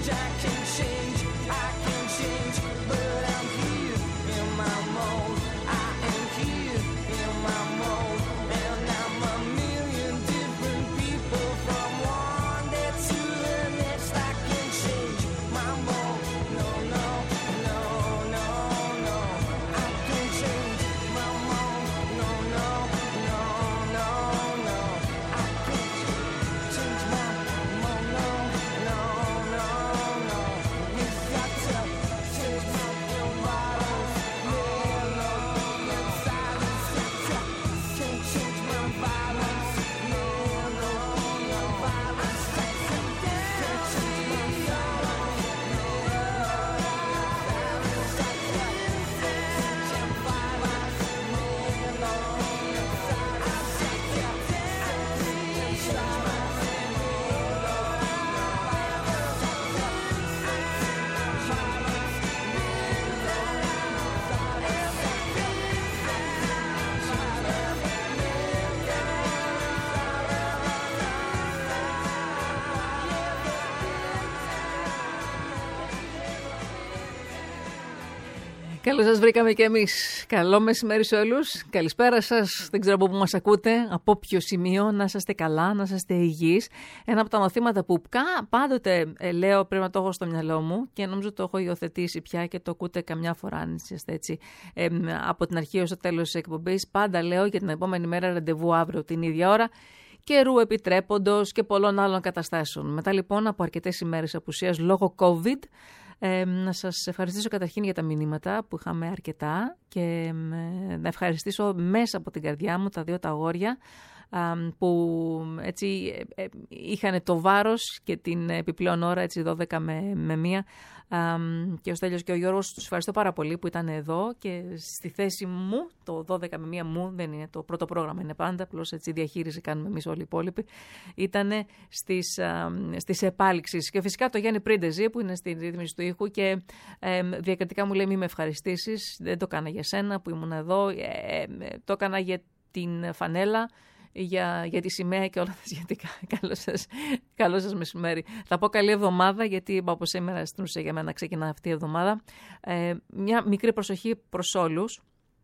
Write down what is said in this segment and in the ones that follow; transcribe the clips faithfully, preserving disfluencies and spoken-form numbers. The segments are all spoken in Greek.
change, I can change, I can change, but I'm here in my mode. I am here in my mode, and I'm a million different people from one day to the next. I can change my mode. No, no, no, no, no. I can change my mode. No, no, no, no, no. I can change my mode. No, no, no, no. You got to change my environment. Yeah, no, yeah, silence. Can't change my violence. Yeah, no, no, violence. Can't change my sorrow. Καλώς σας βρήκαμε και εμείς. Καλό μεσημέρι σε όλους. Καλησπέρα σας. Δεν ξέρω από πού μας ακούτε, από ποιο σημείο. Να είσαστε καλά, να είσαστε υγιείς. Ένα από τα μαθήματα που πάντοτε ε, λέω, πρέπει να το έχω στο μυαλό μου και νομίζω το έχω υιοθετήσει πια και το ακούτε καμιά φορά, αν είστε έτσι, ε, από την αρχή ως το τέλος της εκπομπής. Πάντα λέω για την επόμενη μέρα ραντεβού αύριο την ίδια ώρα. Καιρού επιτρέποντος και πολλών άλλων καταστάσεων. Μετά λοιπόν από αρκετές ημέρες απουσίας λόγω COVID, Ε, να σας ευχαριστήσω καταρχήν για τα μηνύματα που είχαμε αρκετά και ε, να ευχαριστήσω μέσα από την καρδιά μου τα δύο τα αγόρια που έτσι ε, είχαν το βάρος και την επιπλέον ώρα, έτσι δώδεκα με μία, και ο Στέλιος και ο Γιώργος, τους ευχαριστώ πάρα πολύ που ήταν εδώ και στη θέση μου, το δώδεκα με μία μου δεν είναι το πρώτο πρόγραμμα, είναι πάντα, απλώς έτσι διαχείριση κάνουμε εμείς όλοι οι υπόλοιποι, ήταν στις, στις επάλξεις. Και φυσικά το Γιάννη Πρίντεζη που είναι στη ρύθμιση του ήχου και ε, διακριτικά μου λέει μη με ευχαριστήσεις, δεν το έκανα για σένα που ήμουν εδώ, ε, ε, το έκανα για την φανέλα, Για, για τη σημαία και όλα τα σχετικά. Καλό σας, καλό σας μεσημέρι. Θα πω καλή εβδομάδα, γιατί από σήμερα στην ουσία για μένα ξεκινά αυτή η εβδομάδα. Ε, μια μικρή προσοχή προς όλους,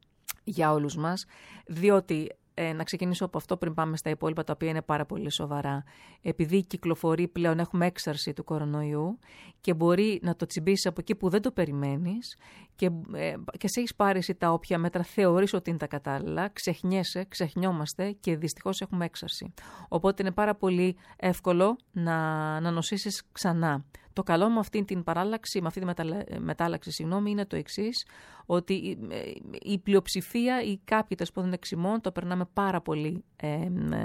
για όλους μας, διότι ε, να ξεκινήσω από αυτό πριν πάμε στα υπόλοιπα, τα οποία είναι πάρα πολύ σοβαρά. Επειδή κυκλοφορεί πλέον, έχουμε έξαρση του κορονοϊού και μπορεί να το τσιμπήσει από εκεί που δεν το περιμένεις και, ε, και σε έχεις πάρει εσύ τα όποια μέτρα θεωρείς ότι είναι τα κατάλληλα, ξεχνιέσαι, ξεχνιόμαστε και δυστυχώς έχουμε έξαρση. Οπότε είναι πάρα πολύ εύκολο να, να νοσήσεις ξανά. Το καλό με αυτή την παράλλαξη, με αυτή τη μεταλλα... μετάλλαξη, συγγνώμη, είναι το εξής, ότι η, η πλειοψηφία ή κάποιοι τεσπόδων εξημών το περνάμε πάρα πολύ ε, ε,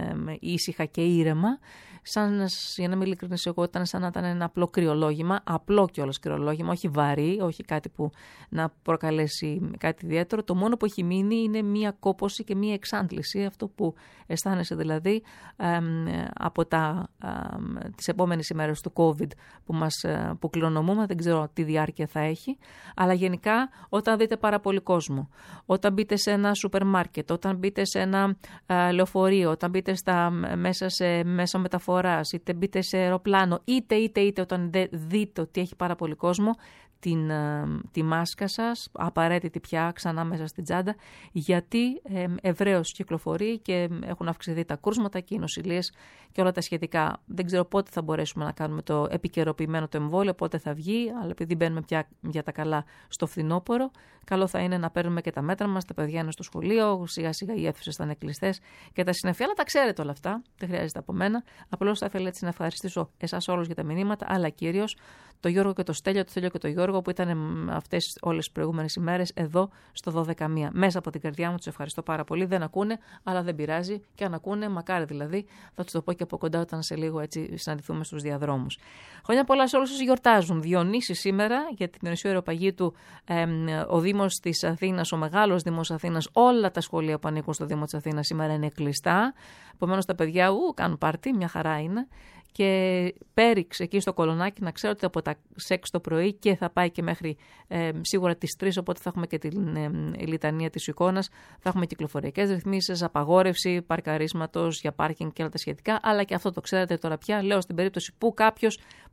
ήσυχα και ήρεμα, σαν, για να μην ειλικρινής εγώ, ήταν σαν να ήταν ένα απλό κρυολόγημα, απλό κιόλας κρυολόγημα, όχι βαρύ, όχι κάτι που να προκαλέσει κάτι ιδιαίτερο. Το μόνο που έχει μείνει είναι μία κόπωση και μία εξάντληση, αυτό που αισθάνεσαι δηλαδή ε, από τα, ε, τις επόμενες ημέρες του COVID που μας που κληρονομούμε, δεν ξέρω τι διάρκεια θα έχει, αλλά γενικά όταν δείτε πάρα πολύ κόσμο, όταν μπείτε σε ένα σούπερ μάρκετ, όταν μπείτε σε ένα α, λεωφορείο, όταν μπείτε στα, μέσα σε μέσα μεταφοράς, είτε μπείτε σε αεροπλάνο, είτε είτε είτε όταν δε, δείτε ότι έχει πάρα πολύ κόσμο, την, τη μάσκα σας, απαραίτητη πια ξανά μέσα στην τσάντα, γιατί ε, ευρέως κυκλοφορεί και έχουν αυξηθεί τα κρούσματα και οι νοσηλίες και όλα τα σχετικά. Δεν ξέρω πότε θα μπορέσουμε να κάνουμε το επικαιροποιημένο το εμβόλιο, πότε θα βγει, αλλά επειδή μπαίνουμε πια για τα καλά στο φθινόπωρο, καλό θα είναι να παίρνουμε και τα μέτρα μας, τα παιδιά είναι στο σχολείο, σιγά σιγά οι αίθουσες θα είναι κλειστές και τα συννεφιά, αλλά τα ξέρετε όλα αυτά, δεν χρειάζεται από μένα. Απλώς θα ήθελα έτσι να ευχαριστήσω εσάς όλους για τα μηνύματα, αλλά κυρίως το Γιώργο και το Στέλιο, το Στέλιο και το Γιώργο που ήταν αυτές όλες τις προηγούμενες ημέρες εδώ στο δώδεκα μία. Μέσα από την καρδιά μου τους ευχαριστώ πάρα πολύ. Δεν ακούνε, αλλά δεν πειράζει. Και αν ακούνε, μακάρι δηλαδή, θα τους το πω και από κοντά όταν σε λίγο έτσι συναντηθούμε στους διαδρόμους. Χρόνια πολλά σε όλους όσους γιορτάζουν. Διονύση σήμερα για την Διονυσίου Αεροπαγήτου, ε, ο Δήμος της Αθήνας, ο μεγάλος Δήμος Αθήνας, όλα τα σχολεία που ανήκουν στο Δήμο της Αθήνας σήμερα είναι κλειστά. Επομένως τα παιδιά ου, κάνουν πάρτι, μια χαρά είναι. Και πέριξ εκεί στο Κολονάκι, να ξέρω ότι από τα έξι το πρωί και θα πάει και μέχρι ε, σίγουρα τις τρεις, οπότε θα έχουμε και την ε, λιτανία της εικόνας, θα έχουμε κυκλοφοριακές ρυθμίσεις, απαγόρευση παρκαρίσματος για πάρκινγκ και όλα τα σχετικά, αλλά και αυτό το ξέρετε τώρα πια, λέω στην περίπτωση που κάποιος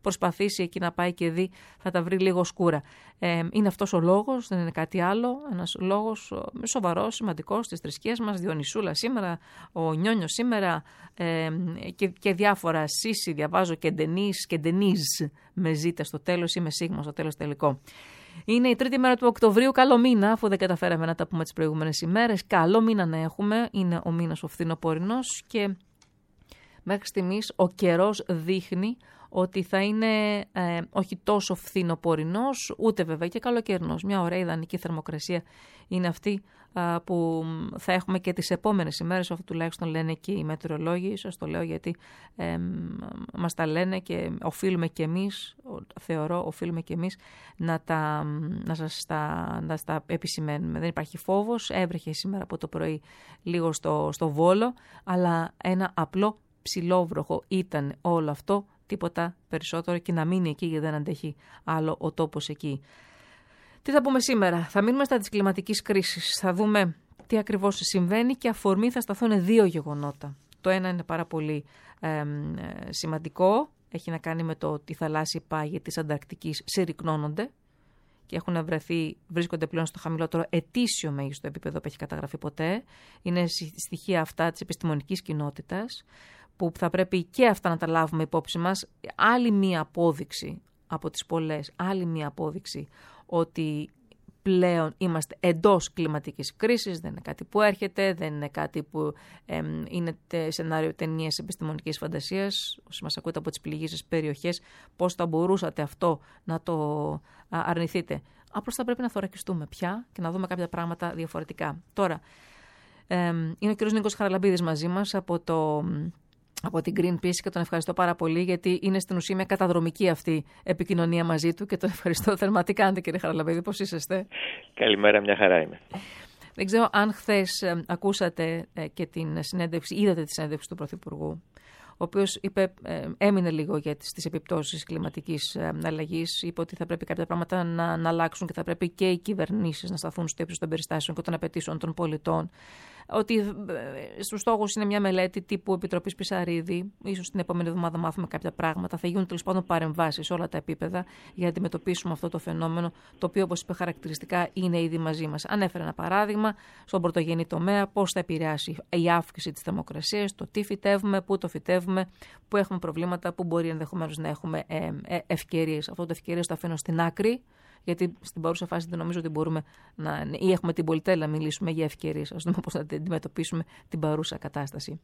προσπαθήσει εκεί να πάει και δει, θα τα βρει λίγο σκούρα. Ε, είναι αυτός ο λόγος, δεν είναι κάτι άλλο. Ένας λόγος σοβαρός, σημαντικός της θρησκείας μας. Διονυσούλα σήμερα, ο Νιόνιος σήμερα ε, και, και διάφορα. Σύση, διαβάζω και Ντενίς και Ντενίζ με ζήτα στο τέλος ή με σίγμα στο τέλος τελικό. Είναι η τρίτη μέρα του Οκτωβρίου. Καλό μήνα, αφού δεν καταφέραμε να τα πούμε τις προηγούμενες ημέρες. Καλό μήνα να έχουμε. Είναι ο μήνας ο φθινοπορεινός και μέχρι στιγμής ο καιρός δείχνει ότι θα είναι ε, όχι τόσο φθινοπορεινός, ούτε βέβαια και καλοκαιρινός. Μια ωραία ιδανική θερμοκρασία είναι αυτή α, που θα έχουμε και τις επόμενες ημέρες, αυτό τουλάχιστον λένε και οι μετεωρολόγοι. Σας το λέω γιατί ε, μας τα λένε και οφείλουμε και εμείς, θεωρώ, οφείλουμε και εμείς να, τα, να σας τα, να τα επισημαίνουμε. Δεν υπάρχει φόβος, έβρεχε σήμερα από το πρωί λίγο στο, στο Βόλο, αλλά ένα απλό ψηλόβροχο ήταν όλο αυτό, τίποτα περισσότερο, και να μείνει εκεί γιατί δεν αντέχει άλλο ο τόπος εκεί. Τι θα πούμε σήμερα? Θα μείνουμε στα της κλιματικής κρίσης. Θα δούμε τι ακριβώς συμβαίνει και αφορμή θα σταθούν δύο γεγονότα. Το ένα είναι πάρα πολύ ε, σημαντικό. Έχει να κάνει με το ότι οι θαλάσσιοι πάγοι της Ανταρκτικής συρρυκνώνονται και έχουν βρεθεί, βρίσκονται πλέον στο χαμηλότερο ετήσιο μέγιστο επίπεδο που έχει καταγραφεί ποτέ. Είναι στοιχεία αυτά της επιστημονικής κοινότητας, που θα πρέπει και αυτά να τα λάβουμε υπόψη μας. Άλλη μία απόδειξη από τις πολλές, άλλη μία απόδειξη ότι πλέον είμαστε εντός κλιματικής κρίσης, δεν είναι κάτι που έρχεται, δεν είναι κάτι που ε, είναι σενάριο ταινίας επιστημονικής φαντασίας. Όσοι μας ακούτε από τις πληγήσεις περιοχές, πώς θα μπορούσατε αυτό να το αρνηθείτε? Απλώς θα πρέπει να θωρακιστούμε πια και να δούμε κάποια πράγματα διαφορετικά. Τώρα, ε, είναι ο κ. Νίκος Χαραλαμπίδης μαζί μας από το... από την Greenpeace και τον ευχαριστώ πάρα πολύ, γιατί είναι στην ουσία μια καταδρομική αυτή επικοινωνία μαζί του και τον ευχαριστώ θερμά. Τι κάνετε, κύριε Χαραλαμπίδη, πώς είσαστε? Καλημέρα, μια χαρά είμαι. Δεν ξέρω αν χθες ε, ακούσατε ε, και την συνέντευξη, είδατε τη συνέντευξη του Πρωθυπουργού, ο οποίος είπε, ε, έμεινε λίγο για τις, τις επιπτώσεις κλιματικής ε, αλλαγής. Είπε ότι θα πρέπει κάποια πράγματα να, να αλλάξουν και θα πρέπει και οι κυβερνήσεις να σταθούν στο ύψος των περιστάσεων και των απαιτήσεων των πολιτών. Ότι ε, στους στόχους είναι μια μελέτη τύπου Επιτροπής Πισαρίδη. Ίσως την επόμενη εβδομάδα μάθουμε κάποια πράγματα. Θα γίνουν τέλος πάντων παρεμβάσεις σε όλα τα επίπεδα για να αντιμετωπίσουμε αυτό το φαινόμενο, το οποίο, όπως είπε χαρακτηριστικά, είναι ήδη μαζί μας. Ανέφερε ένα παράδειγμα στον πρωτογενή τομέα, πώς θα επηρεάσει η αύξηση της θερμοκρασίας, το τι φυτεύουμε, πού το φυτεύουμε, πού έχουμε προβλήματα, πού μπορεί ενδεχομένως να έχουμε ε, ε, ευκαιρίες. Αυτό το ευκαιρίες το αφήνω στην άκρη, γιατί στην παρούσα φάση δεν νομίζω ότι μπορούμε να, ή έχουμε την πολυτέλεια να μιλήσουμε για ευκαιρίες. Ας δούμε πώς να αντιμετωπίσουμε την παρούσα κατάσταση.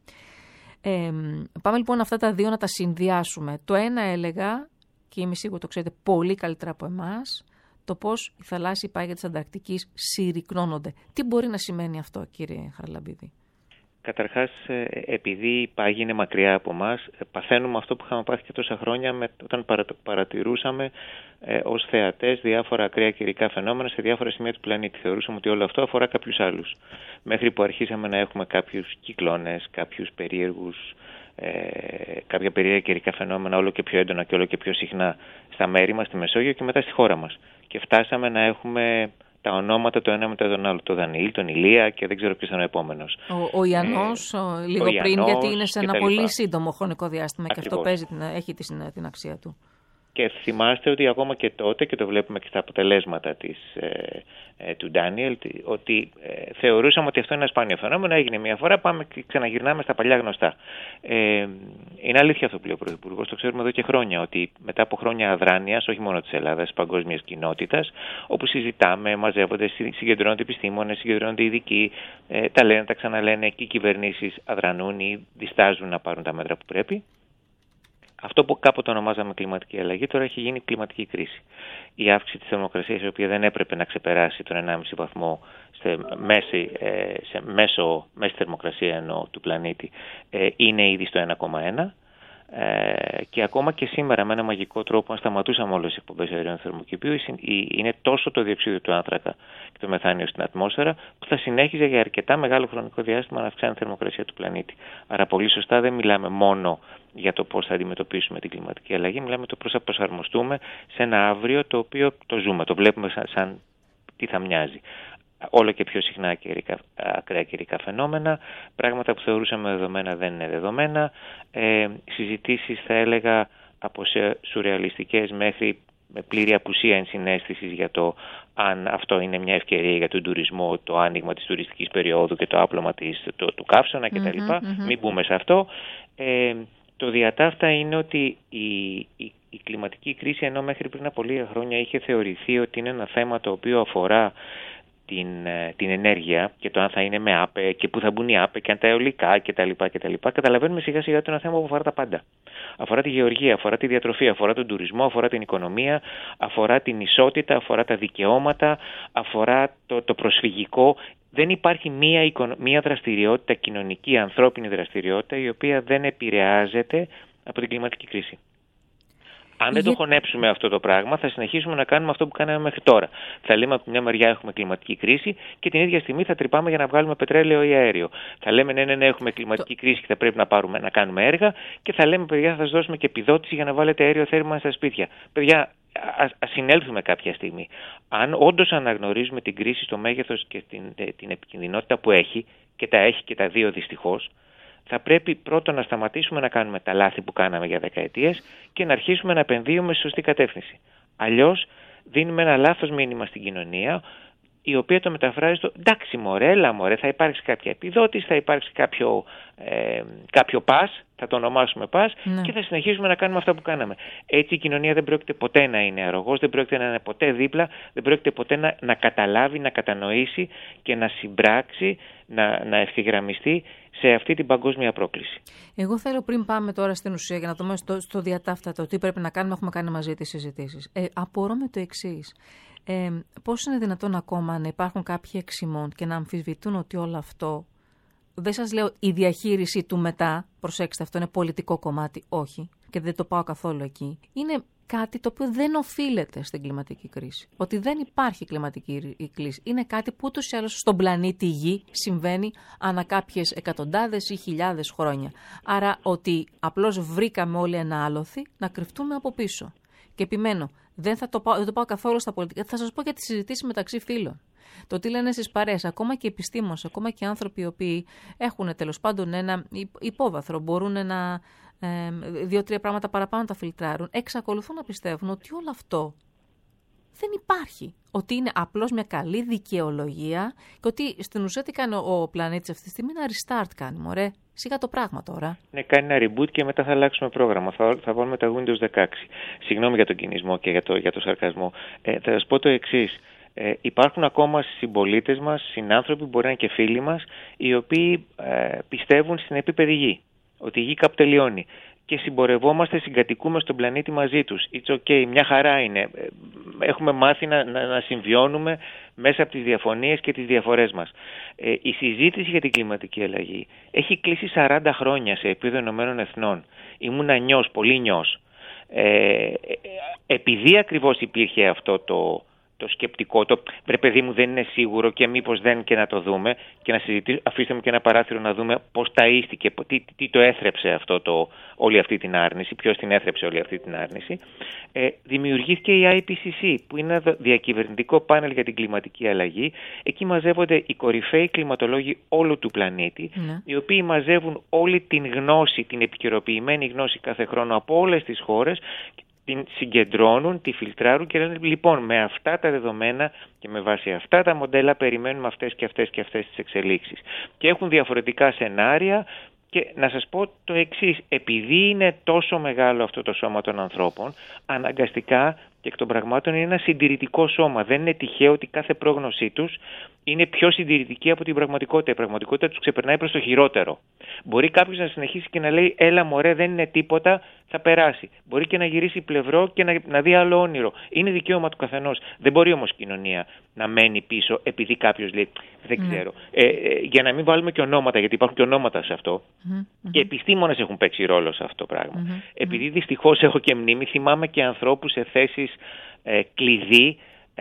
Ε, πάμε λοιπόν αυτά τα δύο να τα συνδυάσουμε. Το ένα έλεγα, και είμαι σίγουρη το ξέρετε πολύ καλύτερα από εμάς, το πώς οι θαλάσσιοι πάγοι της Ανταρκτικής συρρυκνώνονται. Τι μπορεί να σημαίνει αυτό, κύριε Χαραλαμπίδη? Καταρχάς, επειδή η πάγη είναι μακριά από εμάς, παθαίνουμε αυτό που είχαμε πάθει και τόσα χρόνια με, όταν παρατηρούσαμε ε, ως θεατές διάφορα ακραία καιρικά φαινόμενα σε διάφορα σημεία του πλανήτη. Θεωρούσαμε ότι όλο αυτό αφορά κάποιους άλλους. Μέχρι που αρχίσαμε να έχουμε κάποιους κυκλώνες, κάποιους περίεργους, ε, κάποια περίεργα καιρικά φαινόμενα όλο και πιο έντονα και όλο και πιο συχνά στα μέρη μας, στη Μεσόγειο και μετά στη χώρα μας. Και φτάσαμε να έχουμε τα ονόματα το ένα μετά τον άλλο, το Δανιήλ, τον Ηλία και δεν ξέρω ποιος ήταν ο επόμενος. Ο, ο Ιαννός, ε, ο, λίγο ο πριν, Ιαννός, γιατί είναι σε ένα πολύ σύντομο χρονικό διάστημα. Ακριβώς. Και αυτό παίζει, την, έχει την, την αξία του. Και θυμάστε ότι ακόμα και τότε, και το βλέπουμε και στα αποτελέσματα της, ε, ε, του Ντάνιελ, ότι ε, θεωρούσαμε ότι αυτό είναι ένα σπάνιο φαινόμενο, έγινε μια φορά, πάμε και ξαναγυρνάμε στα παλιά γνωστά. Ε, είναι αλήθεια αυτό που λέει ο Πρωθυπουργός, το ξέρουμε εδώ και χρόνια, ότι μετά από χρόνια αδράνειας, όχι μόνο της Ελλάδας, παγκόσμιας κοινότητας, όπου συζητάμε, μαζεύονται, συγκεντρώνονται επιστήμονες, συγκεντρώνονται ειδικοί, ε, τα λένε, τα ξαναλένε και οι κυβερνήσεις αδρανούν ή διστάζουν να πάρουν τα μέτρα που πρέπει. Αυτό που κάποτε ονομάζαμε κλιματική αλλαγή τώρα έχει γίνει κλιματική κρίση. Η αύξηση της θερμοκρασίας, η οποία δεν έπρεπε να ξεπεράσει τον ενάμιση βαθμό σε μέση, σε μέσο, μέση θερμοκρασία εννοώ, του πλανήτη, είναι ήδη στο ένα κόμμα ένα. Ε, και ακόμα και σήμερα με ένα μαγικό τρόπο, αν σταματούσαμε όλες τις εκπομπές αερίων θερμοκηπίου, είναι τόσο το διοξείδιο του άνθρακα και το μεθάνιο στην ατμόσφαιρα που θα συνέχιζε για αρκετά μεγάλο χρονικό διάστημα να αυξάνει τη θερμοκρασία του πλανήτη. Άρα πολύ σωστά δεν μιλάμε μόνο για το πώς θα αντιμετωπίσουμε την κλιματική αλλαγή, μιλάμε το πώς θα προσαρμοστούμε σε ένα αύριο το οποίο το ζούμε, το βλέπουμε σαν, σαν τι θα μοιάζει. Όλο και πιο συχνά ακραία καιρικά φαινόμενα, πράγματα που θεωρούσαμε δεδομένα δεν είναι δεδομένα, ε, συζητήσεις θα έλεγα από σουρεαλιστικές μέχρι με πλήρη απουσία ενσυναίσθησης για το αν αυτό είναι μια ευκαιρία για τον τουρισμό, το άνοιγμα της τουριστικής περίοδου και το άπλωμα της, το, του καύσωνα κτλ. Mm-hmm, mm-hmm. Μην μπούμε σε αυτό. Ε, το διατάφτα είναι ότι η, η, η κλιματική κρίση, ενώ μέχρι πριν από λίγα χρόνια είχε θεωρηθεί ότι είναι ένα θέμα το οποίο αφορά την, την ενέργεια και το αν θα είναι με ΑΠΕ και πού θα μπουν οι ΑΠΕ και αν τα αιωλικά κτλ. κτλ. Καταλαβαίνουμε σιγά σιγά ότι είναι ένα θέμα που αφορά τα πάντα. Αφορά τη γεωργία, αφορά τη διατροφή, αφορά τον τουρισμό, αφορά την οικονομία, αφορά την ισότητα, αφορά τα δικαιώματα, αφορά το, το προσφυγικό. Δεν υπάρχει μία, μία δραστηριότητα, κοινωνική, ανθρώπινη δραστηριότητα, η οποία δεν επηρεάζεται από την κλιματική κρίση. Αν δεν το χωνέψουμε αυτό το πράγμα, θα συνεχίσουμε να κάνουμε αυτό που κάναμε μέχρι τώρα. Θα λέμε από μια μεριά έχουμε κλιματική κρίση και την ίδια στιγμή θα τρυπάμε για να βγάλουμε πετρέλαιο ή αέριο. Θα λέμε ναι, ναι, ναι, έχουμε κλιματική το... κρίση και θα πρέπει να, πάρουμε, να κάνουμε έργα και θα λέμε παιδιά, θα σας δώσουμε και επιδότηση για να βάλετε αέριο θέρμανση στα σπίτια. Παιδιά, ας συνέλθουμε κάποια στιγμή. Αν όντως αναγνωρίζουμε την κρίση στο μέγεθος και την, την επικινδυνότητα που έχει, και τα έχει και τα δύο δυστυχώς, θα πρέπει πρώτον να σταματήσουμε να κάνουμε τα λάθη που κάναμε για δεκαετίες και να αρχίσουμε να επενδύουμε στη σωστή κατεύθυνση. Αλλιώς δίνουμε ένα λάθος μήνυμα στην κοινωνία, η οποία το μεταφράζει στο εντάξει μωρέ, έλα μωρέ, θα υπάρξει κάποια επιδότηση, θα υπάρξει κάποιο, ε, κάποιο πας, θα το ονομάσουμε πας ναι. και θα συνεχίσουμε να κάνουμε αυτά που κάναμε. Έτσι η κοινωνία δεν πρόκειται ποτέ να είναι αρρωγός, δεν πρόκειται να είναι ποτέ δίπλα, δεν πρόκειται ποτέ να, να καταλάβει, να κατανοήσει και να συμπράξει, να, να ευθυγραμμιστεί σε αυτή την παγκόσμια πρόκληση. Εγώ θέλω πριν πάμε τώρα στην ουσία για να δούμε στο, στο διατάφτατο τι πρέπει να κάνουμε, έχουμε κάνει μαζί τις συζητήσεις. Ε, απορώ με το εξής. Ε, πώς είναι δυνατόν ακόμα να υπάρχουν κάποιοι εξημών και να αμφισβητούν ότι όλο αυτό, δεν σας λέω η διαχείριση του μετά, προσέξτε αυτό είναι πολιτικό κομμάτι, όχι, και δεν το πάω καθόλου εκεί, είναι κάτι το οποίο δεν οφείλεται στην κλιματική κρίση. Ότι δεν υπάρχει κλιματική κρίση. Είναι κάτι που ούτως ή άλλως στον πλανήτη Γη συμβαίνει ανά κάποιες εκατοντάδες ή χιλιάδες χρόνια. Άρα ότι απλώς βρήκαμε όλοι ένα άλοθη να κρυφτούμε από πίσω. Και επιμένω, δεν θα το πάω, δεν το πάω καθόλου στα πολιτικά. Θα σας πω για τις συζητήσεις μεταξύ φίλων. Το τι λένε στις παρέες, ακόμα και επιστήμονες, ακόμα και άνθρωποι οι οποίοι έχουν τέλος πάντων ένα υπόβαθρο, μπορούν να ε, δύο-τρία πράγματα παραπάνω τα φιλτράρουν, εξακολουθούν να πιστεύουν ότι όλο αυτό δεν υπάρχει. Ότι είναι απλώς μια καλή δικαιολογία και ότι στην ουσία τι κάνει ο πλανήτης αυτή τη στιγμή, ένα restart κάνει, μωρέ. Σιγά το πράγμα τώρα. Ναι, κάνει ένα reboot και μετά θα αλλάξουμε πρόγραμμα. Θα, θα βάλουμε τα Windows δεκαέξι. Συγγνώμη για τον κινησμό και για το, για το σαρκασμό. Ε, θα σας πω το εξής. Ε, υπάρχουν ακόμα συμπολίτες μας, συνάνθρωποι, μπορεί να είναι και φίλοι μας, οι οποίοι ε, πιστεύουν στην επίπεδη γη. Ότι η γη κάπου τελειώνει. Και συμπορευόμαστε, συγκατοικούμε στον πλανήτη μαζί τους. It's okay, μια χαρά είναι. Έχουμε μάθει να, να, να συμβιώνουμε μέσα από τις διαφωνίες και τις διαφορές μας. Ε, η συζήτηση για την κλιματική αλλαγή έχει κλείσει σαράντα χρόνια σε επίπεδο Ηνωμένων Εθνών. Ήμουνα νιός, πολύ νιός. Ε, επειδή ακριβώς υπήρχε αυτό το... το σκεπτικό, το βρε παιδί μου δεν είναι σίγουρο και μήπως δεν και να το δούμε και να συζητήσουμε, αφήστε μου και ένα παράθυρο να δούμε πώς ταΐστηκε, τι, τι το έθρεψε αυτό το, όλη αυτή την άρνηση, ποιος την έθρεψε όλη αυτή την άρνηση. Ε, δημιουργήθηκε η άι πι σι σι που είναι ένα διακυβερνητικό πάνελ για την κλιματική αλλαγή. Εκεί μαζεύονται οι κορυφαίοι κλιματολόγοι όλου του πλανήτη, ναι. οι οποίοι μαζεύουν όλη την γνώση, την επικαιροποιημένη γνώση κάθε χρόνο από όλες τις χώρες, την συγκεντρώνουν, τη φιλτράρουν και λένε λοιπόν με αυτά τα δεδομένα και με βάση αυτά τα μοντέλα περιμένουμε αυτές και αυτές και αυτές τις εξελίξεις. Και έχουν διαφορετικά σενάρια και να σας πω το εξής, επειδή είναι τόσο μεγάλο αυτό το σώμα των ανθρώπων, αναγκαστικά και εκ των πραγμάτων είναι ένα συντηρητικό σώμα. Δεν είναι τυχαίο ότι κάθε πρόγνωσή τους είναι πιο συντηρητική από την πραγματικότητα. Η πραγματικότητα τους ξεπερνάει προς το χειρότερο. Μπορεί κάποιος να συνεχίσει και να λέει έλα μωρέ δεν είναι τίποτα, θα περάσει. Μπορεί και να γυρίσει πλευρό και να, να δει άλλο όνειρο. Είναι δικαίωμα του καθενός. Δεν μπορεί όμως η κοινωνία να μένει πίσω επειδή κάποιος λέει δεν ξέρω. Mm. Ε, ε, για να μην βάλουμε και ονόματα, γιατί υπάρχουν και ονόματα σε αυτό. Mm-hmm. Και επιστήμονες έχουν παίξει ρόλο σε αυτό το πράγμα. Mm-hmm. Επειδή δυστυχώς έχω και μνήμη, θυμάμαι και ανθρώπους σε θέσεις ε, κλειδί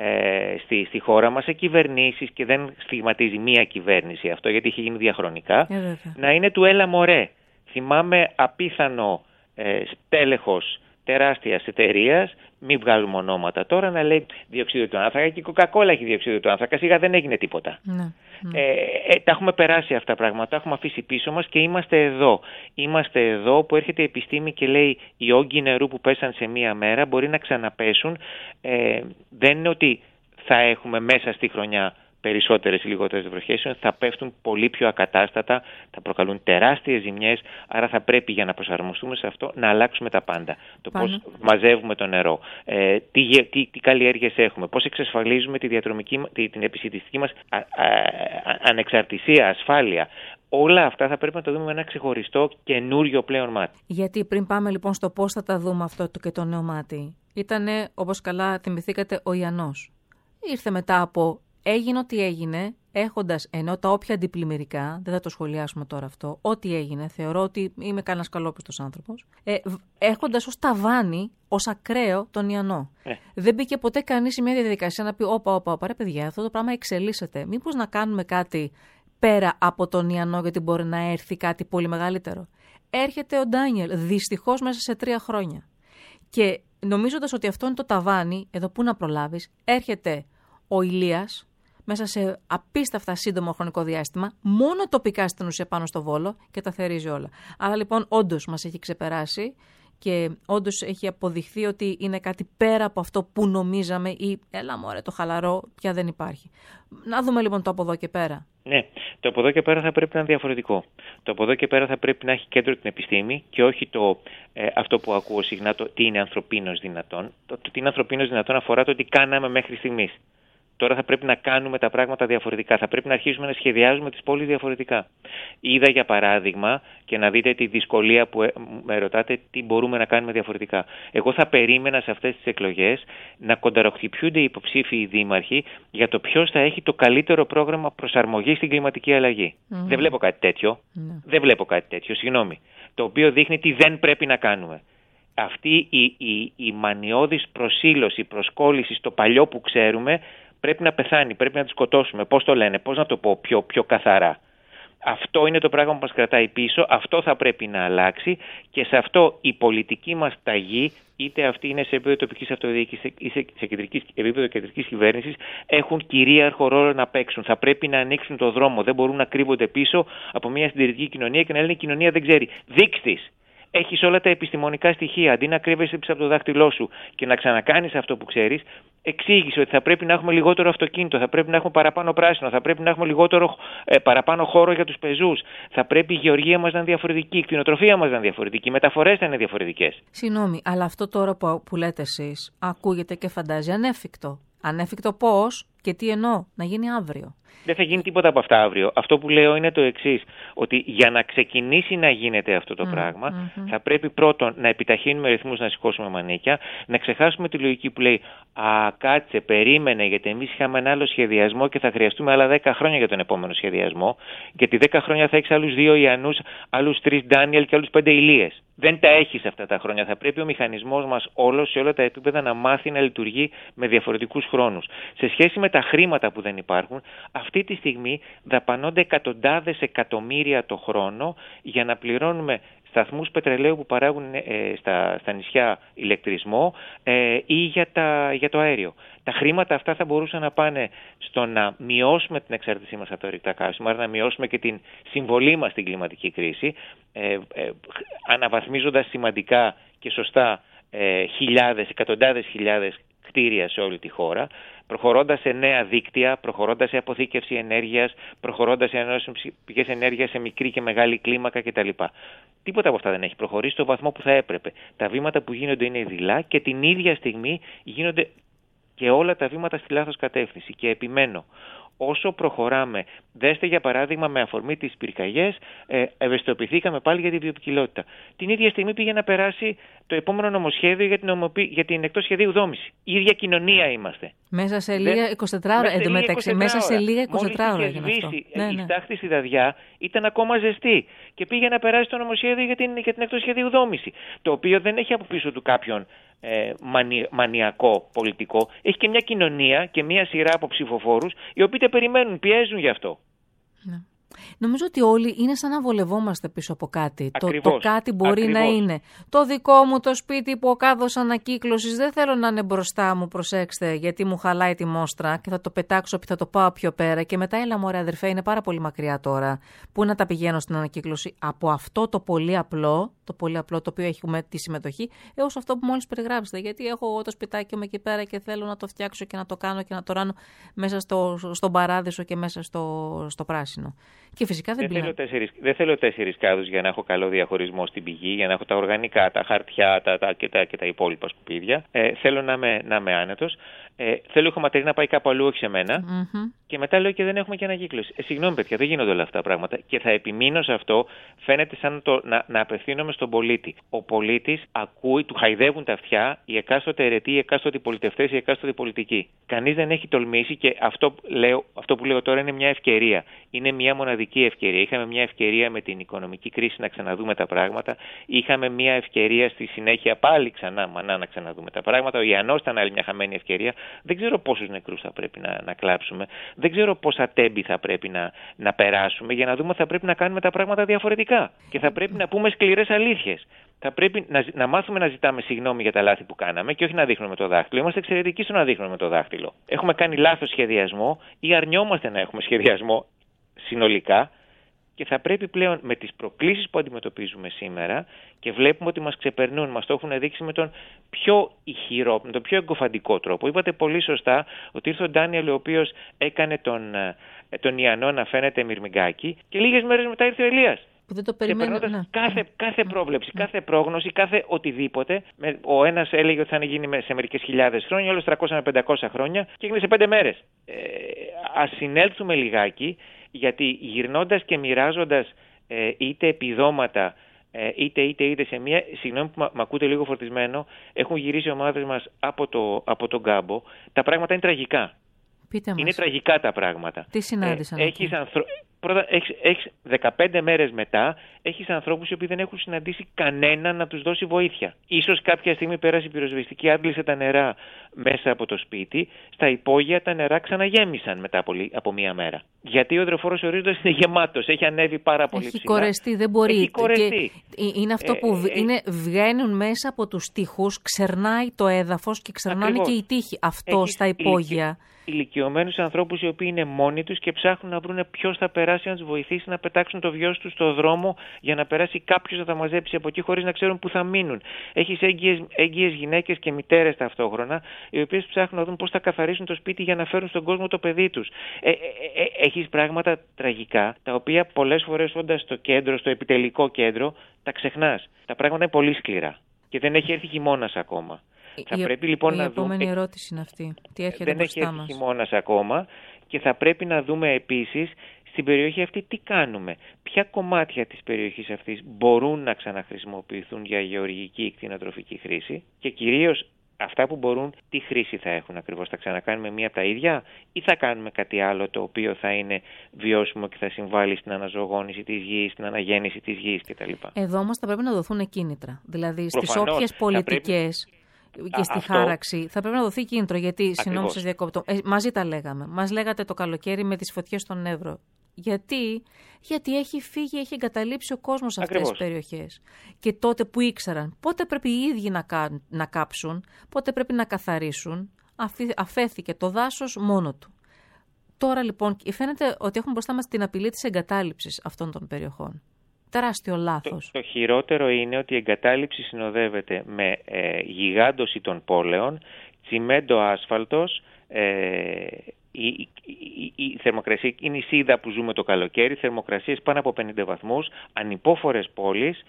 ε, στη, στη χώρα μας, σε κυβερνήσεις, και δεν στιγματίζει μία κυβέρνηση αυτό γιατί έχει γίνει διαχρονικά, yeah, να είναι του έλα μωρέ. Θυμάμαι απίθανο ε, στέλεχος τεράστιας εταιρείας μην βγάλουμε ονόματα τώρα, να λέει διοξείδιο του άνθρακα, και η Coca-Cola έχει διοξείδιο του άνθρακα, σιγά δεν έγινε τίποτα. Ναι. Ε, ε, τα έχουμε περάσει αυτά τα πράγματα, τα έχουμε αφήσει πίσω μας και είμαστε εδώ. Είμαστε εδώ που έρχεται η επιστήμη και λέει οι όγκοι νερού που πέσαν σε μία μέρα μπορεί να ξαναπέσουν. Ε, δεν είναι ότι θα έχουμε μέσα στη χρονιά περισσότερες ή λιγότερες βροχές, θα πέφτουν πολύ πιο ακατάστατα, θα προκαλούν τεράστιες ζημιές, άρα θα πρέπει για να προσαρμοστούμε σε αυτό να αλλάξουμε τα πάντα. Το Πάνω. πώς μαζεύουμε το νερό, ε, τι, τι, τι καλλιέργειες έχουμε, πώς εξασφαλίζουμε τη διατρομική, τη, την επισιτιστική μας α, α, α, ανεξαρτησία, ασφάλεια. Όλα αυτά θα πρέπει να τα δούμε με ένα ξεχωριστό καινούριο πλέον μάτι. Γιατί πριν πάμε λοιπόν στο πώς θα τα δούμε αυτό και το νέο μάτι, ήτανε, όπως καλά θυμηθήκατε, ο Ιαννός. Ήρθε μετά από έγινε ό,τι έγινε, έχοντας, ενώ τα όποια αντιπλημμυρικά, δεν θα το σχολιάσουμε τώρα αυτό, ό,τι έγινε, θεωρώ ότι είμαι κανένας καλόπιστος άνθρωπος, ε, έχοντας ως ταβάνι, ως ακραίο τον Ιαννό. Ε. Δεν μπήκε ποτέ κανείς σε μια διαδικασία να πει: Όπα, όπα, όπα, ρε παιδιά, αυτό το πράγμα εξελίσσεται. Μήπως να κάνουμε κάτι πέρα από τον Ιαννό, γιατί μπορεί να έρθει κάτι πολύ μεγαλύτερο. Έρχεται ο Ντάνιελ, δυστυχώς μέσα σε τρία χρόνια. Και νομίζοντας ότι αυτό είναι το ταβάνι, εδώ πού να προλάβεις, έρχεται ο Ηλίας μέσα σε απίστευτα σύντομο χρονικό διάστημα, μόνο τοπικά στην ουσία πάνω στο Βόλο και τα θερίζει όλα. Άρα λοιπόν όντως μας έχει ξεπεράσει και όντως έχει αποδειχθεί ότι είναι κάτι πέρα από αυτό που νομίζαμε ή έλα μωρέ το χαλαρό πια δεν υπάρχει. Να δούμε λοιπόν το από εδώ και πέρα. Ναι, το από εδώ και πέρα θα πρέπει να είναι διαφορετικό. Το από εδώ και πέρα θα πρέπει να έχει κέντρο την επιστήμη και όχι το, ε, αυτό που ακούω συχνά, το τι είναι ανθρωπίνως δυνατόν. Το, το τι είναι ανθρωπίνως δυνατόν αφορά το τι κάναμε μέχρι στιγμής. Τώρα θα πρέπει να κάνουμε τα πράγματα διαφορετικά. Θα πρέπει να αρχίσουμε να σχεδιάζουμε τις πόλεις διαφορετικά. Είδα για παράδειγμα, και να δείτε τη δυσκολία που με ρωτάτε, τι μπορούμε να κάνουμε διαφορετικά. Εγώ θα περίμενα σε αυτές τις εκλογές να κονταροχτυπιούνται οι υποψήφιοι δήμαρχοι για το ποιος θα έχει το καλύτερο πρόγραμμα προσαρμογής στην κλιματική αλλαγή. Mm. Δεν βλέπω κάτι τέτοιο. Mm. Δεν βλέπω κάτι τέτοιο, συγγνώμη. Το οποίο δείχνει τι δεν πρέπει να κάνουμε. Αυτή η, η, η μανιώδης προσήλωση, προσκόλληση στο παλιό που ξέρουμε, πρέπει να πεθάνει, πρέπει να τη σκοτώσουμε. Πώς το λένε, πώς να το πω πιο, πιο καθαρά. Αυτό είναι το πράγμα που μας κρατάει πίσω, αυτό θα πρέπει να αλλάξει και σε αυτό η πολιτική μας ταγή, είτε αυτή είναι σε επίπεδο τοπικής αυτοδιοίκησης ή σε, σε κεντρικής, επίπεδο κεντρικής κυβέρνησης, έχουν κυρίαρχο ρόλο να παίξουν. Θα πρέπει να ανοίξουν το δρόμο, δεν μπορούν να κρύβονται πίσω από μια συντηρητική κοινωνία και να λένε η κοινωνία δεν ξέρει. Δείξτης! Έχεις όλα τα επιστημονικά στοιχεία. Αντί να κρύβεσαι πίσω από το δάχτυλό σου και να ξανακάνεις αυτό που ξέρεις, εξήγησε ότι θα πρέπει να έχουμε λιγότερο αυτοκίνητο, θα πρέπει να έχουμε παραπάνω πράσινο, θα πρέπει να έχουμε λιγότερο ε, παραπάνω χώρο για τους πεζούς, θα πρέπει η γεωργία μας να είναι διαφορετική, η κτηνοτροφία μας να είναι διαφορετική, οι μεταφορές να είναι διαφορετικές. Συγγνώμη, αλλά αυτό τώρα που, που λέτε εσείς ακούγεται και φαντάζει ανέφικτο. Ανέφικτο πώς και τι εννοώ, να γίνει αύριο. Δεν θα γίνει τίποτα από αυτά αύριο. Αυτό που λέω είναι το εξής, ότι για να ξεκινήσει να γίνεται αυτό το mm, πράγμα, mm-hmm. θα πρέπει πρώτον να επιταχύνουμε ρυθμούς, να σηκώσουμε μανίκια, να ξεχάσουμε τη λογική που λέει «Α, κάτσε, περίμενε, γιατί εμείς είχαμε ένα άλλο σχεδιασμό και θα χρειαστούμε άλλα δέκα χρόνια για τον επόμενο σχεδιασμό, γιατί δέκα χρόνια θα έχεις άλλους δύο Ιαννούς, άλλους τρεις Ντάνιελ και άλλους πέντε Ηλίες». Δεν τα έχεις αυτά τα χρόνια. Θα πρέπει ο μηχανισμός μας όλος σε όλα τα επίπεδα να μάθει να λειτουργεί με διαφορετικούς χρόνους. Σε σχέση με τα χρήματα που δεν υπάρχουν, αυτή τη στιγμή δαπανώνται εκατοντάδες εκατομμύρια το χρόνο για να πληρώνουμε σταθμούς πετρελαίου που παράγουν ε, στα, στα νησιά ηλεκτρισμό ε, ή για, τα, για το αέριο. Τα χρήματα αυτά θα μπορούσαν να πάνε στο να μειώσουμε την εξάρτησή μας από τα ορυκτά καύσιμα, να μειώσουμε και την συμβολή μας στην κλιματική κρίση, ε, ε, αναβαθμίζοντας σημαντικά και σωστά ε, χιλιάδες, εκατοντάδες χιλιάδες κτίρια σε όλη τη χώρα, προχωρώντας σε νέα δίκτυα, προχωρώντας σε αποθήκευση ενέργειας, προχωρώντας σε ανανεώσιμες πηγές ενέργειας σε μικρή και μεγάλη κλίμακα κτλ. Τίποτα από αυτά δεν έχει προχωρήσει στο βαθμό που θα έπρεπε. Τα βήματα που γίνονται είναι δειλά και την ίδια στιγμή γίνονται και όλα τα βήματα στη λάθος κατεύθυνση. Και επιμένω, όσο προχωράμε, δέστε για παράδειγμα με αφορμή τις πυρκαγιές, ε, ευαισθητοποιηθήκαμε πάλι για την βιοποικιλότητα. Την ίδια στιγμή πήγε να περάσει το επόμενο νομοσχέδιο για την, ομοπι... για την εκτός σχεδίου δόμηση. Η ίδια κοινωνία είμαστε. Μέσα σε λίγα είκοσι τέσσερα ώρα, εντωμεταξύ, μέσα σε λίγα είκοσι τέσσερα ώρα έγινε αυτό. Ναι, ναι. Η στάχτη στη Δαδιά ήταν ακόμα ζεστή και πήγε να περάσει το νομοσχέδιο για την, για την εκτός σχεδίου δόμηση. Το οποίο δεν έχει από πίσω του κάποιον ε, μανι... μανιακό πολιτικό. Έχει και μια κοινωνία και μια σειρά από ψηφοφόρους οι οποίοι περιμένουν, πιέζουν γι' αυτό. Ναι. Νομίζω ότι όλοι είναι σαν να βολευόμαστε πίσω από κάτι. Το, το κάτι μπορεί Ακριβώς. να είναι το δικό μου το σπίτι που ο κάδος ανακύκλωσης δεν θέλω να είναι μπροστά μου, προσέξτε, γιατί μου χαλάει τη μόστρα και θα το πετάξω, θα το πάω πιο πέρα και μετά έλα μωρέ αδερφέ, είναι πάρα πολύ μακριά τώρα. Πού να τα πηγαίνω στην ανακύκλωση? Από αυτό το πολύ απλό, το πολύ απλό το οποίο έχουμε τη συμμετοχή, έως αυτό που μόλις περιγράψετε. Γιατί έχω εγώ το σπιτάκι μου εκεί πέρα και θέλω να το φτιάξω και να το κάνω και να το ράνω μέσα στο, στον παράδεισο και μέσα στο, στο πράσινο. Και φυσικά δεν, δεν, θέλω τέσσερις, δεν θέλω τέσσερις κάδους για να έχω καλό διαχωρισμό στην πηγή, για να έχω τα οργανικά, τα χαρτιά τα, τα, και, τα, και τα υπόλοιπα σκουπίδια. Ε, θέλω να είμαι, να είμαι άνετος. Ε, θέλω η χωματερή να πάει κάπου αλλού, όχι σε μένα. Mm-hmm. Και μετά λέω και δεν έχουμε και ανακύκλωση. Ε, συγγνώμη, παιδιά, δεν γίνονται όλα αυτά τα πράγματα. Και θα επιμείνω σε αυτό. Φαίνεται σαν το, να, να απευθύνομαι στον πολίτη. Ο πολίτης ακούει, του χαϊδεύουν τα αυτιά οι εκάστοτε αιρετοί, οι εκάστοτε πολιτευτές, οι εκάστοτε πολιτικοί. Κανείς δεν έχει τολμήσει και αυτό, λέω, αυτό που λέω τώρα είναι μια ευκαιρία. Είναι μια μοναδική ευκαιρία. Είχαμε μια ευκαιρία με την οικονομική κρίση να ξαναδούμε τα πράγματα. Είχαμε μια ευκαιρία στη συνέχεια πάλι ξανά μανά να ξαναδούμε τα πράγματα. Ο Ιαννός ήταν άλλη μια χαμένη ευκαιρία. Δεν ξέρω πόσους νεκρούς θα πρέπει να, να κλάψουμε. Δεν ξέρω πόσα τέμπη θα πρέπει να, να περάσουμε για να δούμε ότι θα πρέπει να κάνουμε τα πράγματα διαφορετικά. Και θα πρέπει να πούμε σκληρές αλήθειες. Θα πρέπει να, να μάθουμε να ζητάμε συγγνώμη για τα λάθη που κάναμε και όχι να δείχνουμε το δάχτυλο. Είμαστε εξαιρετικοί στο να δείχνουμε το δάχτυλο. Έχουμε κάνει λάθος σχεδιασμό ή αρνιόμαστε να έχουμε σχεδιασμό συνολικά. Και θα πρέπει πλέον με τις προκλήσεις που αντιμετωπίζουμε σήμερα και βλέπουμε ότι μας ξεπερνούν, μας το έχουν δείξει με τον πιο ηχηρό, με τον πιο εγκοφαντικό τρόπο. Είπατε πολύ σωστά ότι ήρθε ο Ντάνιελ ο οποίος έκανε τον, τον Ιαννό να φαίνεται μυρμηγκάκι και λίγες μέρες μετά ήρθε ο Ελίας. Που δεν το περιμένω, ναι. κάθε, κάθε πρόβλεψη, κάθε πρόγνωση, κάθε οτιδήποτε. Ο ένας έλεγε ότι θα γίνει σε μερικές χιλιάδες χρόνια, ο άλλος τριακόσια με πεντακόσια χρόνια και έγινε σε πέντε μέρες. Ε, ας συνέλθουμε λιγάκι. Γιατί γυρνώντας και μοιράζοντας ε, είτε επιδόματα ε, είτε είτε είτε σε μία, συγγνώμη που μ' ακούτε λίγο φορτισμένο, έχουν γυρίσει οι ομάδες μας από, το, από τον κάμπο, τα πράγματα είναι τραγικά. Πείτε μας. Είναι τραγικά τα πράγματα. Τι συνάντησαν ε, έχεις, ανθρω... Πρώτα, έχεις, έχεις δεκαπέντε μέρες μετά έχεις ανθρώπους οι οποίοι δεν έχουν συναντήσει κανέναν να τους δώσει βοήθεια. Ίσως κάποια στιγμή πέρασε η πυροσβεστική, άντλησε τα νερά μέσα από το σπίτι, στα υπόγεια τα νερά ξαναγέμισαν μετά από, από μία μέρα. Γιατί ο υδροφόρος ορίζοντας είναι γεμάτος, έχει ανέβει πάρα πολύ έχει ψηλά. Έχει κορεστεί, δεν μπορεί. Έχει κορεστεί. Και είναι αυτό που ε, είναι, βγαίνουν μέσα από τους τοίχους, ξερνάει το έδαφος και ξερνάνε ακριβώς. Και οι τοίχοι. Αυτό έχεις στα υπόγεια. Ηλικιωμένους ανθρώπους οι οποίοι είναι μόνοι τους και ψάχνουν να βρουν ποιος θα περάσει να τους βοηθήσει να πετάξουν το βιός τους στο δρόμο για να περάσει κάποιος να τα μαζέψει από εκεί χωρίς να ξέρουν που θα μείνουν. Έχεις έγκυες, έγκυες γυναίκες και μητέρες ταυτόχρονα οι οποίες ψάχνουν να δουν πώς θα καθαρίσουν το σπίτι για να φέρουν στον κόσμο το παιδί τους. Ε, ε, ε, έχεις πράγματα τραγικά τα οποία πολλές φορές όντας στο κέντρο, στο επιτελικό κέντρο, τα ξεχνάς. Τα πράγματα είναι πολύ σκληρά και δεν έχει έρθει χειμώνας ακόμα. Θα η, πρέπει λοιπόν η να επόμενη δούμε... ερώτηση είναι αυτή. Τι έρχεται δεν μπροστά έχει μας. έρθει χειμώνας ακόμα και θα πρέπει να δούμε επίσης στην περιοχή αυτή τι κάνουμε. Ποια κομμάτια της περιοχής αυτής μπορούν να ξαναχρησιμοποιηθούν για γεωργική ή κτηνοτροφική χρήση και κυρίως αυτά που μπορούν τι χρήση θα έχουν ακριβώς. Θα ξανακάνουμε μία από τα ίδια ή θα κάνουμε κάτι άλλο το οποίο θα είναι βιώσιμο και θα συμβάλλει στην αναζωογόνηση της γης, στην αναγέννηση της γης κτλ. Εδώ όμως θα πρέπει να δοθούν κίνητρα. Δηλαδή στις Προφανώς, όποιες πολιτικές... Πρέπει... Και στη αυτό... χάραξη θα πρέπει να δοθεί κίνητρο, γιατί συγγνώμη σας διακόπτω. Ε, μαζί τα λέγαμε. Μας λέγατε το καλοκαίρι με τις φωτιές στον Εύρο. Γιατί, γιατί έχει φύγει, έχει εγκαταλείψει ο κόσμος σε αυτές τις περιοχές. Και τότε που ήξεραν πότε πρέπει οι ίδιοι να, κα, να κάψουν, πότε πρέπει να καθαρίσουν, αφή, αφέθηκε το δάσος μόνο του. Τώρα λοιπόν φαίνεται ότι έχουμε μπροστά μας την απειλή της εγκατάλειψης αυτών των περιοχών. Τεράστιο λάθος. Το, το χειρότερο είναι ότι η εγκατάλειψη συνοδεύεται με ε, γιγάντωση των πόλεων, τσιμέντο άσφαλτος, ε, η, η, η, η θερμοκρασία, η νησίδα που ζούμε το καλοκαίρι, θερμοκρασίες πάνω από πενήντα βαθμούς, ανυπόφορες πόλεις,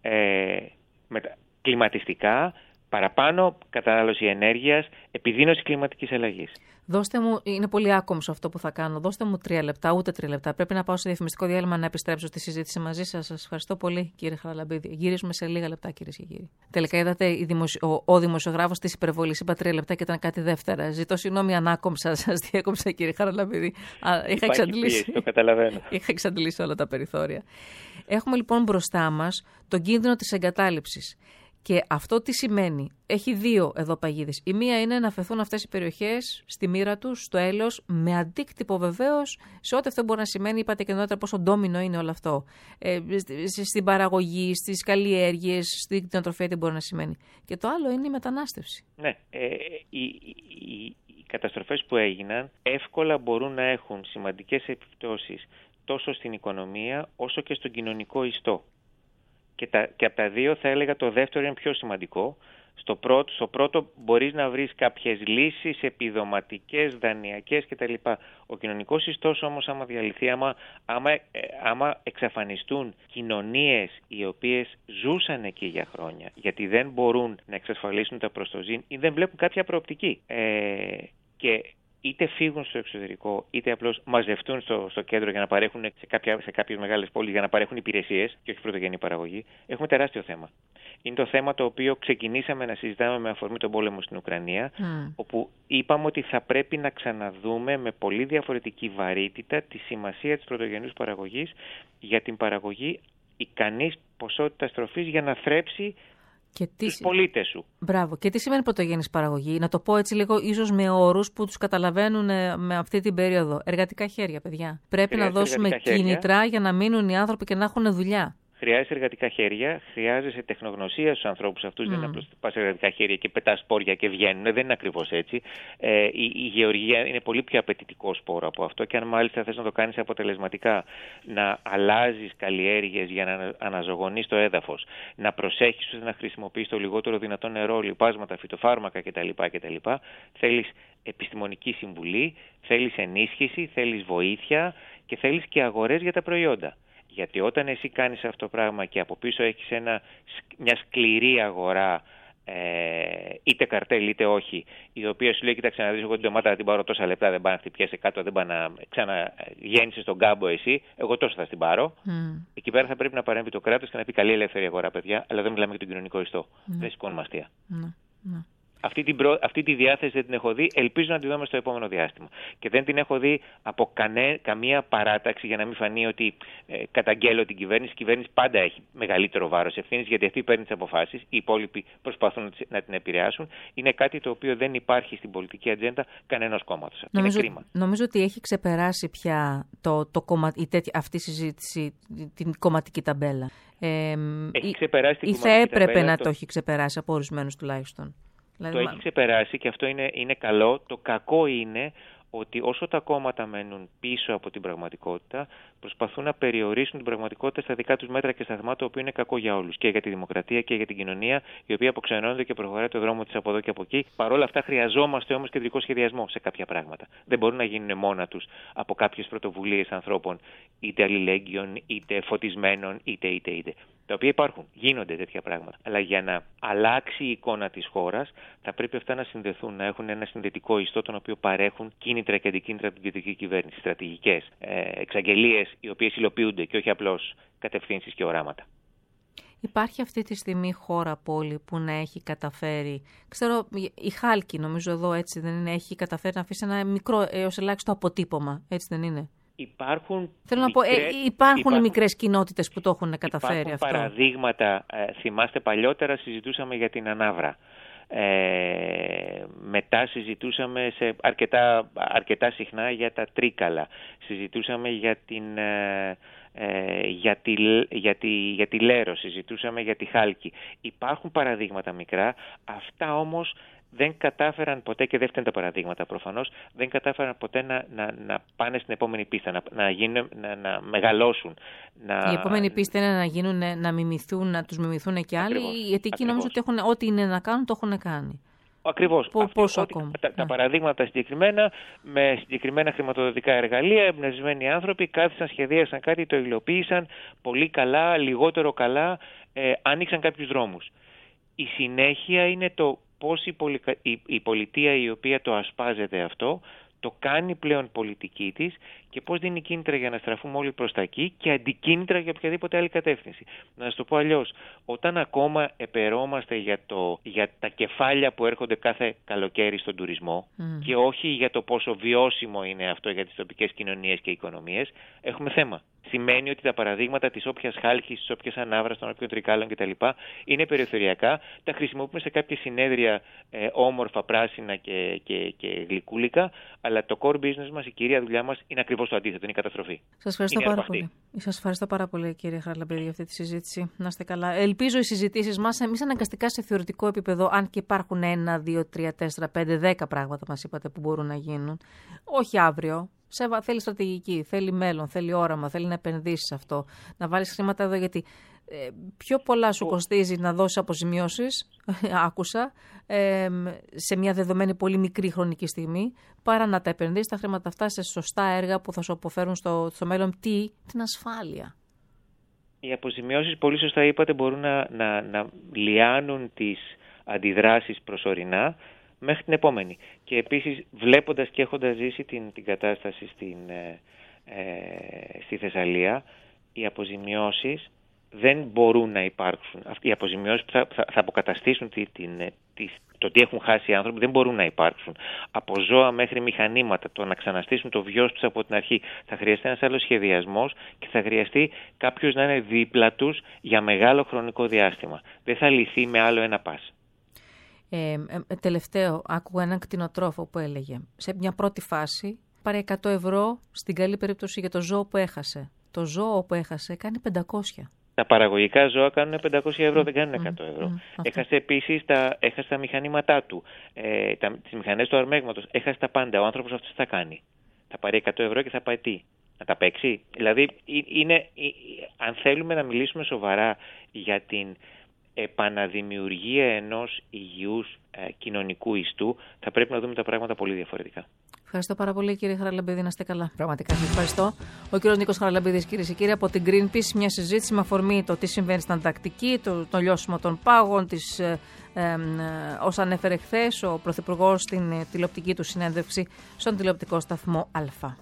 ε, με, κλιματιστικά, παραπάνω κατανάλωση ενέργειας, επιδείνωση κλιματικής αλλαγής. Δώστε μου, είναι πολύ άκομψο αυτό που θα κάνω. Δώστε μου τρία λεπτά, ούτε τρία λεπτά. Πρέπει να πάω σε διαφημιστικό διάλειμμα να επιστρέψω στη συζήτηση μαζί σας. Σας ευχαριστώ πολύ, κύριε Χαραλαμπίδη. Γυρίζουμε σε λίγα λεπτά, κυρίες και κύριοι. Τελικά είδατε η δημοσι... ο, ο δημοσιογράφος της υπερβολής. Είπα τρία λεπτά και ήταν κάτι δεύτερα. Ζητώ συγγνώμη αν άκομψα, σας διέκοψα, κύριε Χαραλαμπίδη. Είχα εξαντλήσει. Το καταλαβαίνω. Είχα εξαντλήσει όλα τα περιθώρια. Έχουμε λοιπόν μπροστά μας τον κίνδυνο της εγκατάλειψης. Και αυτό τι σημαίνει? Έχει δύο εδώ παγίδες. Η μία είναι να αφαιθούν αυτές οι περιοχές στη μοίρα τους, στο έλεος, με αντίκτυπο βεβαίως σε ό,τι αυτό μπορεί να σημαίνει. Είπατε και νωρίτερα πόσο ντόμινο είναι όλο αυτό. Ε, στην παραγωγή, στις καλλιέργειες, στην κτηνοτροφία τι μπορεί να σημαίνει. Και το άλλο είναι η μετανάστευση. Ναι, ε, οι, οι, οι καταστροφές που έγιναν εύκολα μπορούν να έχουν σημαντικές επιπτώσεις τόσο στην οικονομία όσο και στον κοινωνικό ιστό. Και, τα, και από τα δύο θα έλεγα το δεύτερο είναι πιο σημαντικό. Στο πρώτο, στο πρώτο μπορείς να βρεις κάποιες λύσεις επιδοματικές, δανειακές κτλ. Ο κοινωνικός ιστός όμως άμα διαλυθεί, άμα, άμα, ε, άμα εξαφανιστούν κοινωνίες οι οποίες ζούσαν εκεί για χρόνια γιατί δεν μπορούν να εξασφαλίσουν τα προστοζήν ή δεν βλέπουν κάποια προοπτική ε, και είτε φύγουν στο εξωτερικό, είτε απλώς μαζευτούν στο, στο κέντρο για να παρέχουν σε, κάποια, σε κάποιες μεγάλες πόλεις για να παρέχουν υπηρεσίες και όχι πρωτογενή παραγωγή, έχουμε τεράστιο θέμα. Είναι το θέμα το οποίο ξεκινήσαμε να συζητάμε με αφορμή τον πόλεμο στην Ουκρανία, mm. όπου είπαμε ότι θα πρέπει να ξαναδούμε με πολύ διαφορετική βαρύτητα τη σημασία της πρωτογενούς παραγωγής για την παραγωγή ικανής ποσότητας τροφής για να θρέψει και τι... τους πολίτες σου. Μπράβο. Και τι σημαίνει πρωτογενής παραγωγή? Να το πω έτσι λίγο ίσως με όρους που τους καταλαβαίνουν με αυτή την περίοδο. Εργατικά χέρια, παιδιά. Πρέπει Χρειάζεται να δώσουμε κίνητρα χέρια για να μείνουν οι άνθρωποι και να έχουν δουλειά. Χρειάζεσαι εργατικά χέρια, χρειάζεσαι τεχνογνωσία στους ανθρώπους αυτούς. Mm. Δεν είναι απλώς πας εργατικά χέρια και πετάς σπόρια και βγαίνουν. Δεν είναι ακριβώς έτσι. Ε, η, η γεωργία είναι πολύ πιο απαιτητικό σπόρο από αυτό και αν μάλιστα θες να το κάνεις αποτελεσματικά, να αλλάζεις καλλιέργειες για να αναζωογονείς το έδαφος, να προσέχεις ώστε να χρησιμοποιείς το λιγότερο δυνατό νερό, λιπάσματα, φυτοφάρμακα κτλ. κτλ. Θέλεις επιστημονική συμβουλή, θέλεις ενίσχυση, θέλεις βοήθεια και θέλεις και αγορές για τα προϊόντα. Γιατί όταν εσύ κάνεις αυτό το πράγμα και από πίσω έχεις ένα, μια σκληρή αγορά, ε, είτε καρτέλ είτε όχι, η οποία σου λέει: κοίταξε να δεις, εγώ την ντομάτα θα την πάρω τόσα λεπτά, δεν πάει να χτυπιέσαι κάτω, δεν πάει να ξαναγέννησες στον κάμπο εσύ, εγώ τόσο θα την πάρω. Mm. Εκεί πέρα θα πρέπει να παρέμβει το κράτος και να πει: καλή ελεύθερη αγορά, παιδιά, αλλά δεν μιλάμε για τον κοινωνικό ιστό. Mm. Δεν σηκώνουμε αστεία. Mm. Mm. Αυτή, την προ... Αυτή τη διάθεση δεν την έχω δει, ελπίζω να τη δούμε στο επόμενο διάστημα. Και δεν την έχω δει από κανέ... καμία παράταξη για να μην φανεί ότι ε, καταγγέλλω την κυβέρνηση. Η κυβέρνηση πάντα έχει μεγαλύτερο βάρος ευθύνης γιατί αυτή παίρνει τις αποφάσεις, οι υπόλοιποι προσπαθούν να την επηρεάσουν. Είναι κάτι το οποίο δεν υπάρχει στην πολιτική ατζέντα κανένας κόμματος. Νομίζω, είναι κρίμα. Νομίζω ότι έχει ξεπεράσει πια το, το κομμα... η τέτοι... αυτή η συζήτηση την κομματική ταμπέλα. Ε, έχει ξεπεράσει την ή θα έπρεπε ταμπέλα, να το... το έχει ξεπεράσει από ορισμένους τουλάχιστον. Το έχει ξεπεράσει και αυτό είναι, είναι καλό. Το κακό είναι ότι όσο τα κόμματα μένουν πίσω από την πραγματικότητα, προσπαθούν να περιορίσουν την πραγματικότητα στα δικά τους μέτρα και σταθμά, το οποίο είναι κακό για όλους. Και για τη δημοκρατία και για την κοινωνία, η οποία αποξενώνεται και προχωράει το δρόμο της από εδώ και από εκεί. Παρ' όλα αυτά, χρειαζόμαστε όμως κεντρικό σχεδιασμό σε κάποια πράγματα. Δεν μπορούν να γίνουν μόνα τους από κάποιες πρωτοβουλίες ανθρώπων, είτε αλληλέγγυων, είτε φωτισμένων, είτε, είτε, είτε. Τα οποία υπάρχουν, γίνονται τέτοια πράγματα. Αλλά για να αλλάξει η εικόνα της χώρας, θα πρέπει αυτά να συνδεθούν, να έχουν ένα συνδετικό ιστό, τον οποίο παρέχουν κίνητρα και αντικίνητρα από την κεντρική κυβέρνηση, στρατηγικές, ε, εξαγγελίες, οι οποίες υλοποιούνται και όχι απλώς κατευθύνσεις και οράματα. Υπάρχει αυτή τη στιγμή χώρα, πόλη που να έχει καταφέρει, ξέρω, η Χάλκη νομίζω εδώ έτσι δεν είναι, έχει καταφέρει να αφήσει ένα μικρό έως ελάχιστο αποτύπωμα, έτσι δεν είναι? Υπάρχουν, Θέλω να μικρές, πω, ε, υπάρχουν, υπάρχουν μικρές κοινότητες που το έχουν καταφέρει υπάρχουν αυτό. Υπάρχουν παραδείγματα, ε, θυμάστε παλιότερα συζητούσαμε για την Ανάβρα. Ε, μετά συζητούσαμε σε αρκετά, αρκετά συχνά για τα Τρίκαλα. Συζητούσαμε για την... Ε, Ε, για, τη, για, τη, για τη Λέρο, συζητούσαμε για τη Χάλκη. Υπάρχουν παραδείγματα μικρά, αυτά όμως δεν κατάφεραν ποτέ, και δεν φταίνουν τα παραδείγματα προφανώς, δεν κατάφεραν ποτέ να, να, να πάνε στην επόμενη πίστα, να, να, γίνουν, να, να μεγαλώσουν. Να... Η επόμενη πίστα είναι να, γίνουν, να, μιμηθούν, να τους μιμηθούν και άλλοι, Ακριβώς. γιατί εκεί νομίζω ότι έχουν, ό,τι είναι να κάνουν το έχουν κάνει. Ακριβώς. Πο, πόσο ό,τι, ακόμα. Τα, τα παραδείγματα συγκεκριμένα, με συγκεκριμένα χρηματοδοτικά εργαλεία, εμπνευσμένοι άνθρωποι κάθισαν, σχεδίασαν κάτι, το υλοποίησαν πολύ καλά, λιγότερο καλά, ε, άνοιξαν κάποιους δρόμους. Η συνέχεια είναι το πώς η, πολικα... η, η πολιτεία η οποία το ασπάζεται αυτό, το κάνει πλέον πολιτική της και πώς δίνει κίνητρα για να στραφούμε όλοι προς τα εκεί και αντικίνητρα για οποιαδήποτε άλλη κατεύθυνση. Να σας το πω αλλιώς, όταν ακόμα επερώμαστε για, το, για τα κεφάλια που έρχονται κάθε καλοκαίρι στον τουρισμό mm. και όχι για το πόσο βιώσιμο είναι αυτό για τις τοπικές κοινωνίες και οικονομίες, έχουμε θέμα. σημαίνει ότι τα παραδείγματα της όποιας χάλκης, της όποιας ανάβρας, των όποιων τρικάλων κτλ. Είναι περιθωριακά. Τα χρησιμοποιούμε σε κάποια συνέδρια ε, όμορφα, πράσινα και, και, και γλυκούλικα, αλλά το core business μας, η κυρία δουλειά μας είναι ακριβώς το αντίθετο, είναι η καταστροφή. Σας ευχαριστώ είναι πάρα αυτή. πολύ. Σας ευχαριστώ πάρα πολύ, κύριε Χαραλαμπίδη, για αυτή τη συζήτηση. Να είστε καλά. Ελπίζω οι συζητήσεις μας, εμείς αναγκαστικά σε θεωρητικό επίπεδο, αν και υπάρχουν ένα, δύο, τρία, τέσσερα, πέντε, δέκα πράγματα μας είπατε που μπορούν να γίνουν, όχι αύριο. Θέλει στρατηγική, θέλει μέλλον, θέλει όραμα, θέλει να επενδύσεις σε αυτό, να βάλεις χρήματα εδώ, γιατί ε, πιο πολλά σου κοστίζει να δώσεις αποζημιώσεις, άκουσα, ε, σε μια δεδομένη πολύ μικρή χρονική στιγμή, παρά να τα επενδύσεις τα χρήματα αυτά σε σωστά έργα που θα σου αποφέρουν στο, στο μέλλον τι, την ασφάλεια. Οι αποζημιώσεις, πολύ σωστά είπατε, μπορούν να, να, να λιάνουν τις αντιδράσεις προσωρινά μέχρι την επόμενη. Και επίσης, βλέποντας και έχοντας ζήσει την, την κατάσταση στην, ε, ε, στη Θεσσαλία, οι αποζημιώσεις δεν μπορούν να υπάρξουν. Οι αποζημιώσεις που θα, θα, θα αποκαταστήσουν τη, την, τη, το τι έχουν χάσει οι άνθρωποι δεν μπορούν να υπάρξουν. Από ζώα μέχρι μηχανήματα, το να ξαναστήσουν το βιός τους από την αρχή. Θα χρειαστεί ένας άλλος σχεδιασμός και θα χρειαστεί κάποιος να είναι δίπλα τους για μεγάλο χρονικό διάστημα. Δεν θα λυθεί με άλλο ένα πας. Ε, ε, τελευταίο, άκουγα έναν κτηνοτρόφο που έλεγε σε μια πρώτη φάση πάρε εκατό ευρώ στην καλή περίπτωση για το ζώο που έχασε. Το ζώο που έχασε κάνει πεντακόσια. Τα παραγωγικά ζώα κάνουν πεντακόσια ευρώ, mm, δεν κάνουν εκατό ευρώ. Mm, έχασε επίσης τα, έχασε τα μηχανήματά του, ε, τα, τις μηχανές του αρμέγματος, έχασε τα πάντα. Ο άνθρωπος αυτός τι θα κάνει? Θα πάρει εκατό ευρώ και θα πάει τι? Να τα παίξει? Δηλαδή, είναι, αν θέλουμε να μιλήσουμε σοβαρά για την επαναδημιουργία ενός υγιούς ε, κοινωνικού ιστού, θα πρέπει να δούμε τα πράγματα πολύ διαφορετικά. Ευχαριστώ πάρα πολύ, κύριε Χαραλαμπίδη, να είστε καλά. Πραγματικά σας ευχαριστώ. Ο κύριος Νίκος Χαραλαμπίδης, κυρίες και κύριοι, από την Greenpeace, μια συζήτηση με αφορμή το τι συμβαίνει στην Ανταρκτική, το, το λιώσιμο των πάγων, τις, ε, ε, όσα ανέφερε χθες ο Πρωθυπουργός στην ε, τηλεοπτική του συνέντευξη στον τηλεοπτικό σταθμό Α.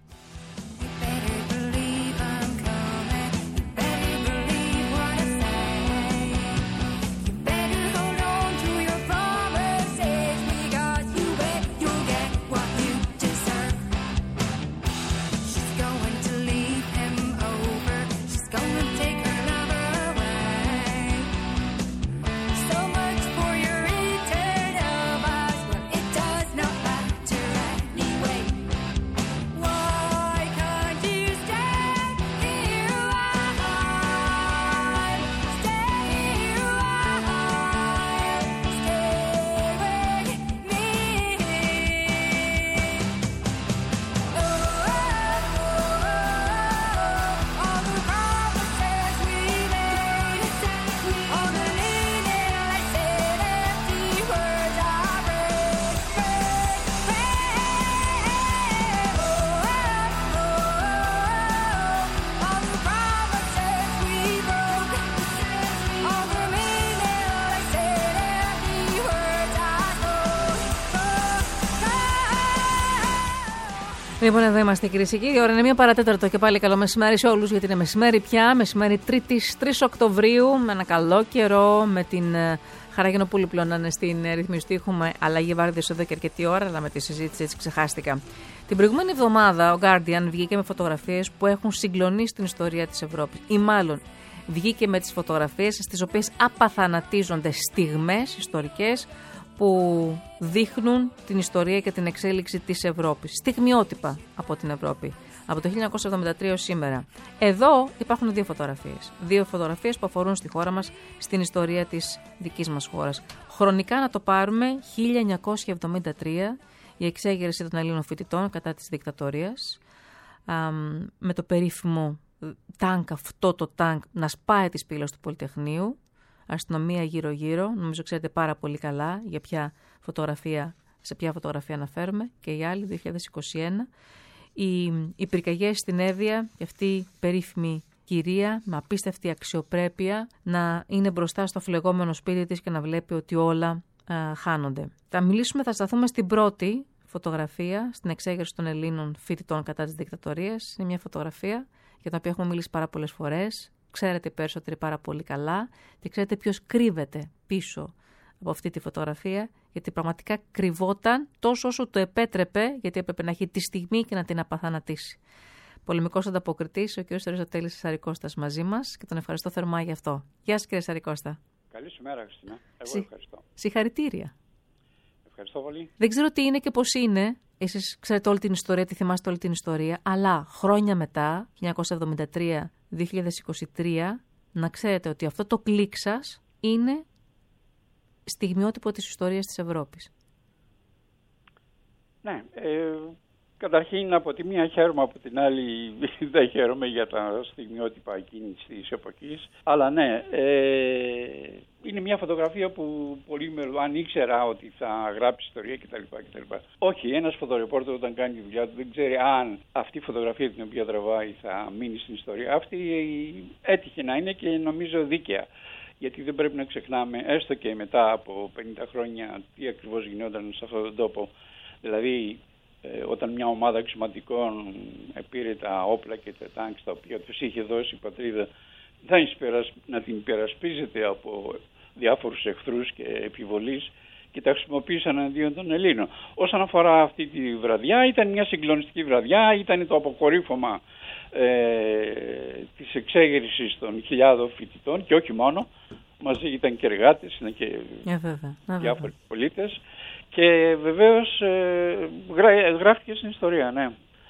Λοιπόν, εδώ είμαστε, κυρίες και κύριοι. Η ώρα είναι μία παρατέταρτο και πάλι καλό μεσημέρι σε όλους, γιατί είναι μεσημέρι πια. Μεσημέρι Τρίτης, τρεις Οκτωβρίου, με ένα καλό καιρό, με την Χαραγενοπούλη πλέον να είναι στην ρυθμιστή. Έχουμε αλλαγή βάρδιας εδώ και αρκετή ώρα, αλλά με τη συζήτηση έτσι ξεχάστηκα. Την προηγούμενη εβδομάδα ο Guardian βγήκε με φωτογραφίες που έχουν συγκλονίσει την ιστορία της Ευρώπης. Ή μάλλον βγήκε με τις φωτογραφίες στις οποίες απαθανατίζονται στιγμές ιστορικές που δείχνουν την ιστορία και την εξέλιξη της Ευρώπης. Στιγμιότυπα από την Ευρώπη. Από το χίλια εννιακόσια εβδομήντα τρία ως σήμερα. Εδώ υπάρχουν δύο φωτογραφίες. Δύο φωτογραφίες που αφορούν στη χώρα μας, στην ιστορία της δικής μας χώρας. Χρονικά να το πάρουμε, χίλια εννιακόσια εβδομήντα τρία, η εξέγερση των Ελλήνων φοιτητών κατά της δικτατορίας, α, με το περίφημο τάγκ, αυτό το τάγκ να σπάει τις πύλες του Πολυτεχνείου. Αστυνομία γύρω-γύρω, νομίζω ξέρετε πάρα πολύ καλά για ποια φωτογραφία, σε ποια φωτογραφία αναφέρομαι, και η άλλη, δύο χιλιάδες είκοσι ένα. Οι, οι πυρκαγιές στην Εύβοια, και αυτή η περίφημη κυρία με απίστευτη αξιοπρέπεια να είναι μπροστά στο φλεγόμενο σπίτι της και να βλέπει ότι όλα α, χάνονται. Θα μιλήσουμε, θα σταθούμε στην πρώτη φωτογραφία, στην εξέγερση των Ελλήνων φοιτητών κατά της δικτατορίας. Είναι μια φωτογραφία για την οποία έχουμε μιλήσει πάρα πολλές φορές. Ξέρετε περισσότεροι πάρα πολύ καλά και ξέρετε ποιος κρύβεται πίσω από αυτή τη φωτογραφία, γιατί πραγματικά κρυβόταν τόσο όσο το επέτρεπε, γιατί έπρεπε να έχει τη στιγμή και να την απαθανατήσει. πολεμικός ανταποκριτής, ο κ. Αριστοτέλης Σαρικώστας μαζί μας και τον ευχαριστώ θερμά γι' αυτό. Γεια σας, κύριε Σαρικώστα. Καλή σου μέρα, Χριστίνα. Εγώ Συ... ευχαριστώ. Συγχαρητήρια. Ευχαριστώ πολύ. Δεν ξέρω τι είναι και πώς είναι. Εσείς ξέρετε όλη την ιστορία, τη θυμάστε όλη την ιστορία. Αλλά χρόνια μετά, χίλια εννιακόσια εβδομήντα τρία με δύο χιλιάδες είκοσι τρία, να ξέρετε ότι αυτό το κλικ σας είναι στιγμιότυπο της ιστορίας της Ευρώπης. Ναι. Ε, καταρχήν από τη μία χαίρομαι, από την άλλη δεν χαίρομαι για τα στιγμιότυπα εκείνης της εποχής. Αλλά ναι, ε, είναι μια φωτογραφία που πολύ με, αν ήξερα ότι θα γράψει ιστορία κτλ. κτλ. Όχι, ένας φωτορεπόρτερ όταν κάνει τη δουλειά του δεν ξέρει αν αυτή η φωτογραφία την οποία τραβάει θα μείνει στην ιστορία. Αυτή έτυχε να είναι και νομίζω δίκαια. Γιατί δεν πρέπει να ξεχνάμε, έστω και μετά από πενήντα χρόνια, τι ακριβώς γινόταν σε αυτόν τον τόπο. Δηλαδή, ε, όταν μια ομάδα αξιωματικών πήρε τα όπλα και τα τάγκς τα οποία τους είχε δώσει η πατρίδα, να την υπερασπίζεται από διάφορους εχθρούς και επιβολής και τα χρησιμοποίησαν αντίον των Ελλήνων. Όσον αφορά αυτή τη βραδιά, ήταν μια συγκλονιστική βραδιά, ήταν το αποκορύφωμα ε, της εξέγερσης των χιλιάδων φοιτητών και όχι μόνο. Μαζί ήταν και εργάτες, ήταν και yeah, βέβαια. Yeah, διάφοροι yeah. πολίτες και βεβαίως ε, γρά, γράφτηκε στην ιστορία, ναι.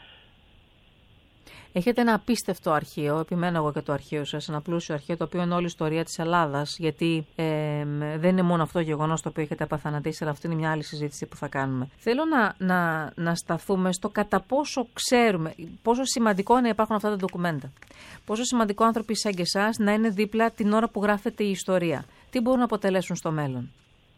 Έχετε ένα απίστευτο αρχείο, επιμένω εγώ και το αρχείο σας, ένα πλούσιο αρχείο, το οποίο είναι όλη η ιστορία της Ελλάδας, γιατί ε, δεν είναι μόνο αυτό το γεγονός το οποίο έχετε απαθανατήσει, αλλά αυτή είναι μια άλλη συζήτηση που θα κάνουμε. Θέλω να, να, να σταθούμε στο κατά πόσο ξέρουμε, πόσο σημαντικό είναι να υπάρχουν αυτά τα ντοκουμέντα. Πόσο σημαντικό άνθρωποι σαν και εσάς να είναι δίπλα την ώρα που γράφεται η ιστορία. Τι μπορούν να αποτελέσουν στο μέλλον.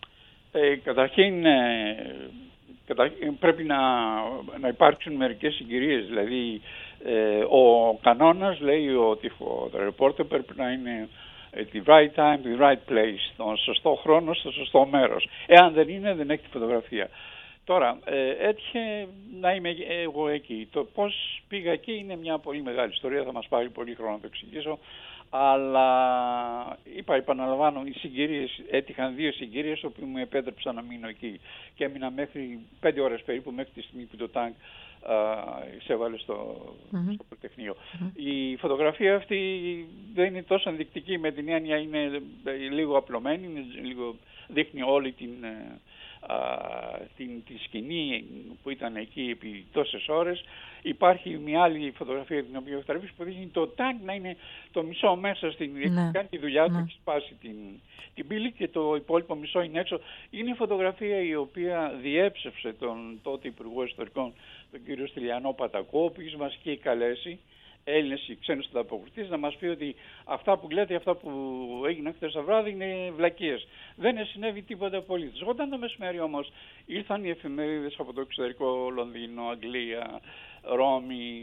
Ε, καταρχήν, ε, καταρχήν πρέπει να, να υπάρξουν μερικές συγκυρίες, δηλαδή Ε, ο κανόνας λέει ότι ο reporter πρέπει να είναι at the right time, the right place, στον σωστό χρόνο, στο σωστό μέρος. Εάν δεν είναι, δεν έχει τη φωτογραφία. Τώρα, ε, έτυχε να είμαι εγώ εκεί. Το πώς πήγα εκεί είναι μια πολύ μεγάλη ιστορία, θα μας πάρει πολύ χρόνο να το εξηγήσω. Αλλά είπα, επαναλαμβάνω, οι συγκυρίες, έτυχαν δύο συγκυρίες που μου επέτρεψαν να μείνω εκεί. Και έμεινα μέχρι πέντε ώρες περίπου, μέχρι τη στιγμή που το τάγκ εισέβαλε στο, mm-hmm. στο Πολυτεχνείο. Mm-hmm. Η φωτογραφία αυτή δεν είναι τόσο ενδεικτική, με την έννοια είναι λίγο απλωμένη, είναι λίγο, δείχνει όλη την, α, την, τη σκηνή που ήταν εκεί επί τόσες ώρες. Υπάρχει μια άλλη φωτογραφία την οποία έχω τραβήξει που δείχνει το τάγκ να είναι το μισό μέσα στην ναι. κάνει τη δουλειά του, ναι. έχει σπάσει την, την πύλη και το υπόλοιπο μισό είναι έξω. Είναι η φωτογραφία η οποία διέψευσε τον τότε Υπουργό Ιστορικών, τον κύριο Στυλιανό Πατακό, ο οποίος μας είχε καλέσει, Έλληνες και ξένους ανταποκριτές, να μας πει ότι αυτά που λέτε, αυτά που έγιναν χθες το βράδυ είναι βλακίες. Δεν συνέβη τίποτα απολύτως. Όταν το μεσημέρι όμως ήρθαν οι εφημερίδες από το εξωτερικό, Λονδίνο, Αγγλία, Ρώμη,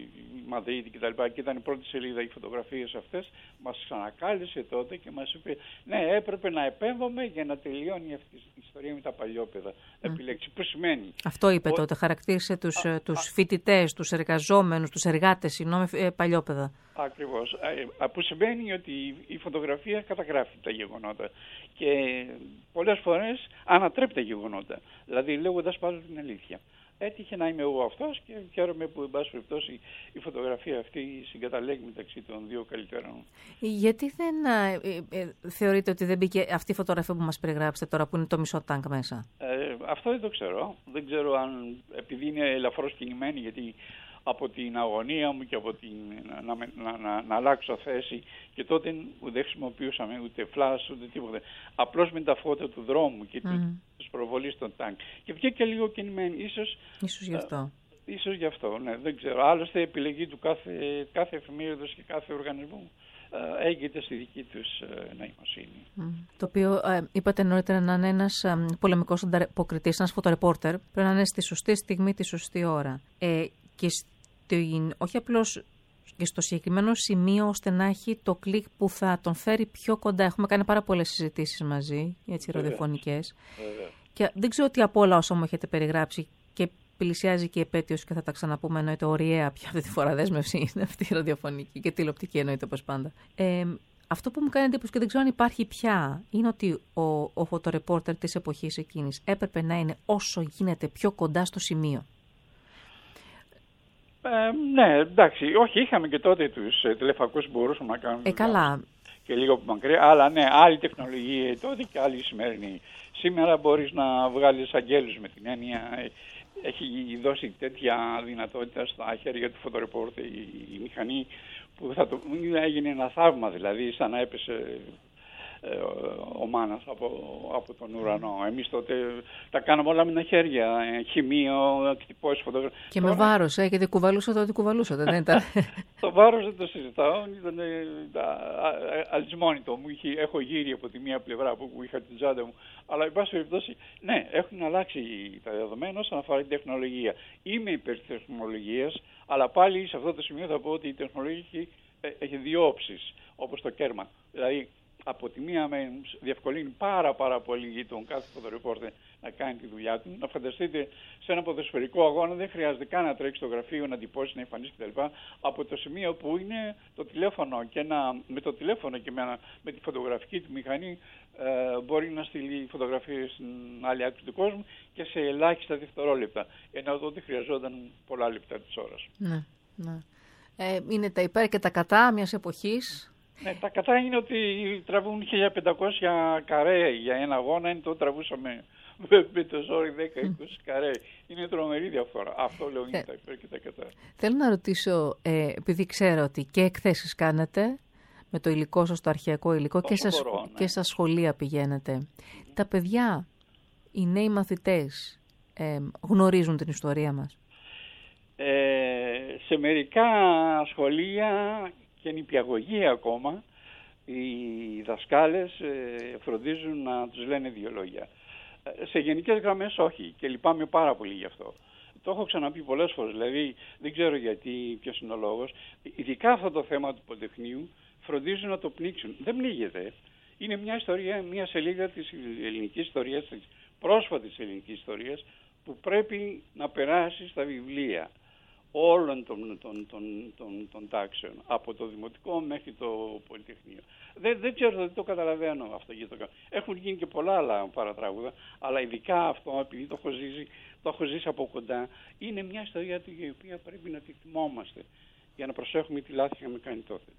Μαδρίτη κτλ. Και ήταν η πρώτη σελίδα οι φωτογραφίες αυτές, μας ξανακάλεσε τότε και μας είπε ναι, έπρεπε να επέμβουμε για να τελειώνει αυτή η ιστορία με τα παλιόπαιδα. Mm. Επιλέξει. Που σημαίνει. Αυτό είπε ο... τότε, χαρακτήρισε τους, α, τους φοιτητές, τους εργαζόμενους, τους εργάτες, συγγνώμη, ε, παλιόπαιδα. Ακριβώς. Ε, που σημαίνει ότι η φωτογραφία καταγράφει τα γεγονότα και πολλές φορές ανατρέπει τα γεγονότα. Δηλαδή λέγοντας πάντα την αλήθεια. Έτυχε να είμαι εγώ αυτός και χαίρομαι που, εν πάση περιπτώσει, η φωτογραφία αυτή συγκαταλέγει μεταξύ των δύο καλύτερων. Γιατί δεν ε, ε, θεωρείτε ότι δεν μπήκε αυτή η φωτογραφία που μας περιγράψετε τώρα, που είναι το μισό τάγκ μέσα? Ε, αυτό δεν το ξέρω. Δεν ξέρω αν, επειδή είναι ελαφρώς κινημένη, γιατί από την αγωνία μου και από την, να, να, να, να αλλάξω θέση και τότε δεν χρησιμοποιούσαμε ούτε φλάς ούτε τίποτα. Απλώς με τα φώτα του δρόμου και mm. της προβολής των τάγκ. Και βγήκε λίγο κινημένη. Ίσως, ίσως γι' αυτό. Ε, ίσως γι' αυτό, ναι, δεν ξέρω. Άλλωστε η επιλογή του κάθε, κάθε εφημερίδος και κάθε οργανισμού ε, έγκυται στη δική τους ε, νοημοσύνη. Mm. Το οποίο ε, είπατε νωρίτερα να είναι ένας ε, πολεμικός ανταποκριτής, ένας φωτορεπόρτερ, πρέπει να είναι στη σωστή στιγμή, τη σωστή ώρα. Ε, και στην, όχι απλώς και στο συγκεκριμένο σημείο, ώστε να έχει το κλικ που θα τον φέρει πιο κοντά. Έχουμε κάνει πάρα πολλές συζητήσεις μαζί, έτσι, ραδιοφωνικές. Και δεν ξέρω τι από όλα όσα μου έχετε περιγράψει, και πλησιάζει και η επέτειος και θα τα ξαναπούμε, εννοείται ωριαία πια αυτή τη φορά δέσμευση είναι αυτή η ραδιοφωνική και τηλεοπτική, εννοείται όπως πάντα. Ε, αυτό που μου κάνει εντύπωση και δεν ξέρω αν υπάρχει πια, είναι ότι ο, ο φωτορεπόρτερ της εποχής εκείνης έπρεπε να είναι όσο γίνεται πιο κοντά στο σημείο. Ε, ναι, εντάξει, όχι, είχαμε και τότε τους ε, τηλεφακούς που μπορούσαμε να κάνουμε. Ε, καλά. Και λίγο από μακριά, αλλά ναι, άλλη τεχνολογία τότε και άλλη σημερινή. Σήμερα μπορείς να βγάλεις αγγέλους με την έννοια, έχει δώσει τέτοια δυνατότητα στα χέρια του φωτορεπόρτερ η, η μηχανή που θα το, έγινε ένα θαύμα, δηλαδή σαν να έπεσε ε, ο μάνας από, από τον ουρανό. Εμείς τότε τα κάναμε όλα με τα χέρια, χημείο, εκτυπώσεις, φωτογραφίες. Και με βάρος, ε, γιατί κουβαλούσατε ό,τι κουβαλούσατε, δεν ήταν. Το βάρος δεν το συζητάω, ήταν αλυσμόνητο. Μου είχε, έχω γύρει από τη μία πλευρά που είχα την τσάντα μου. Αλλά, εν πάση περιπτώσει, ναι, έχουν αλλάξει τα δεδομένα όσον αφορά την τεχνολογία. Είμαι υπέρ της τεχνολογίας, αλλά πάλι σε αυτό το σημείο θα πω ότι η τεχνολογία έχει, έχει δύο όψεις, όπως το κέρμα. Δηλαδή, από τη μία με διευκολύνει πάρα πάρα πολύ για τον κάθε φωτορεπόρτερ να κάνει τη δουλειά του. Να φανταστείτε, σε ένα ποδοσφαιρικό αγώνα δεν χρειάζεται καν να τρέξει στο γραφείο, να τυπώσει, να εμφανίσει κτλ. Από το σημείο που είναι το τηλέφωνο και να, με το τηλέφωνο και με, με τη φωτογραφική του μηχανή ε, μπορεί να στείλει φωτογραφίες στην άλλη άκρη του κόσμου και σε ελάχιστα δευτερόλεπτα. Ενώ τότε χρειαζόταν πολλά λεπτά της ώρας. Ναι, ναι. Ε, είναι τα υπέρ και τα κατά μιας εποχής. Ναι, τα κατά είναι ότι τραβούν χίλια πεντακόσια καρέ για ένα αγώνα, είναι το τραβούσαμε με το ζόρι δέκα είκοσι καρέ. Είναι τρομερή διαφορά. Αυτό λέω είναι τα υπέρ και τα κατά. Θέλω να ρωτήσω, ε, επειδή ξέρω ότι και εκθέσεις κάνετε με το υλικό σας, το αρχαιακό υλικό, και, σας, μπορώ, ναι. και στα σχολεία πηγαίνετε. Τα παιδιά, οι νέοι μαθητές, ε, γνωρίζουν την ιστορία μας? Ε, σε μερικά σχολεία και νηπιαγωγεία ακόμα, οι δασκάλες ε, φροντίζουν να τους λένε δύο λόγια. Ε, σε γενικές γραμμές όχι, και λυπάμαι πάρα πολύ γι' αυτό. Το έχω ξαναπεί πολλές φορές, δηλαδή δεν ξέρω γιατί, ποιος είναι ο λόγος. Ειδικά αυτό το θέμα του Πολυτεχνείου φροντίζουν να το πνίξουν. Δεν πνίγεται. Είναι μια ιστορία, μια σελίδα της ελληνικής ιστορίας, της πρόσφατης ελληνικής ιστορίας, που πρέπει να περάσει στα βιβλία όλων των, των, των, των, των τάξεων, από το δημοτικό μέχρι το Πολυτεχνείο. Δεν, δεν ξέρω, δεν το καταλαβαίνω αυτό γιατί το κάνω. Έχουν γίνει και πολλά άλλα παρατράγουδα, αλλά ειδικά αυτό, επειδή το έχω ζήσει, το έχω ζήσει από κοντά, είναι μια ιστορία του η οποία πρέπει να τη θυμόμαστε για να προσέχουμε τι λάθη είχαμε κάνει τότε.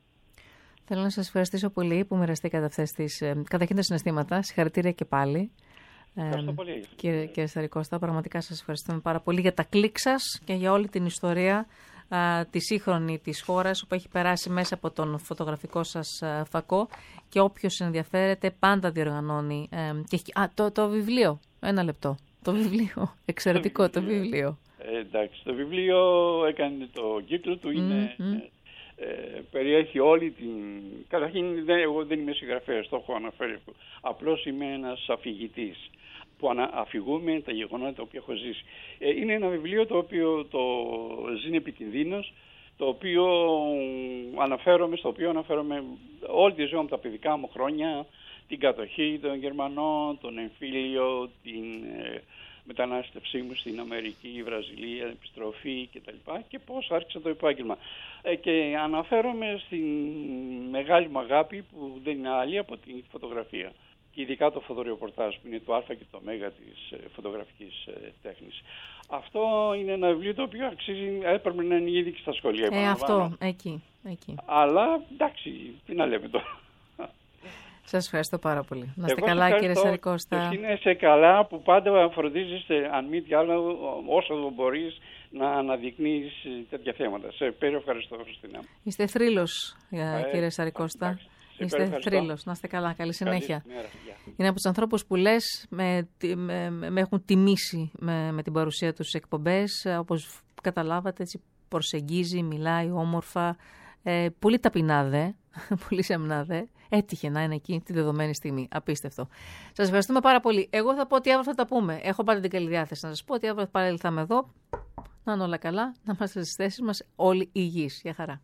Θέλω να σας ευχαριστήσω πολύ που μοιραστήκατε αυτές τις ε, καταρχήν τα συναισθήματα. Συγχαρητήρια και πάλι. Ευχαριστώ πολύ. Ε, κύριε, κύριε Σαρικώστα, πραγματικά σας ευχαριστούμε πάρα πολύ για τα κλικ σας και για όλη την ιστορία α, τη σύγχρονη της χώρας που έχει περάσει μέσα από τον φωτογραφικό σας α, φακό, και όποιος ενδιαφέρεται πάντα διοργανώνει. Ε, και, α, το, το βιβλίο, ένα λεπτό. Το βιβλίο, εξαιρετικό το βιβλίο. Ε, εντάξει, το βιβλίο έκανε το κύκλο του, είναι... Mm-hmm. Ε, περιέχει όλη την... Καταρχήν δεν, εγώ δεν είμαι συγγραφέας, το έχω αναφέρει αυτό. Απλώς είμαι ένας αφηγητής που ανα, αφηγούμε τα γεγονότα τα οποία έχω ζήσει. Ε, είναι ένα βιβλίο το οποίο το ζει επικινδύνος, το οποίο αναφέρομαι, στο οποίο αναφέρομαι όλη τη ζωή μου, τα παιδικά μου χρόνια, την κατοχή των Γερμανών, τον εμφύλιο, την ε, μετανάστευσή μου στην Αμερική, Βραζιλία, επιστροφή κτλ. Και πώς άρχισα το επάγγελμα. Ε, και αναφέρομαι στην μεγάλη μου αγάπη που δεν είναι άλλη από την φωτογραφία. Και ειδικά το φωτορεπορτάζ που είναι το α και το ω της ε, φωτογραφικής ε, τέχνης. Αυτό είναι ένα βιβλίο το οποίο αξίζει, έπρεπε να είναι ήδη και στα σχολεία. Ε, αυτό, εκεί, εκεί. Αλλά εντάξει, τι να λέμε τώρα. Σας ευχαριστώ πάρα πολύ. Να είστε καλά, κύριε Σαρικώστα. Είναι σε καλά που πάντα φροντίζεις, αν μη τι άλλο, όσο μπορείς να αναδεικνύεις τέτοια θέματα. Σε πέρα ευχαριστώ, Χριστίνα. Είστε θρύλος, ε, κύριε Σαρικώστα. Εντάξει, είστε θρύλος. Να είστε καλά. Καλή συνέχεια. Καλή μέρα, yeah. Είναι από τους ανθρώπους που λες με, με, με έχουν τιμήσει με, με την παρουσία τους στις εκπομπές. Όπως καταλάβατε, έτσι προσεγγίζει, μιλάει όμορφα. Ε, πολύ ταπεινά δε, πολύ σεμνά δε. Έτυχε να είναι εκεί τη δεδομένη στιγμή. Απίστευτο. Σας ευχαριστούμε πάρα πολύ. Εγώ θα πω ότι αύριο θα τα πούμε. Έχω πάντα την καλή διάθεση να σας πω ότι αύριο πάλι θα είμαι εδώ. Να είναι όλα καλά, να είμαστε στις θέσεις μας όλοι υγιείς. Γεια χαρά.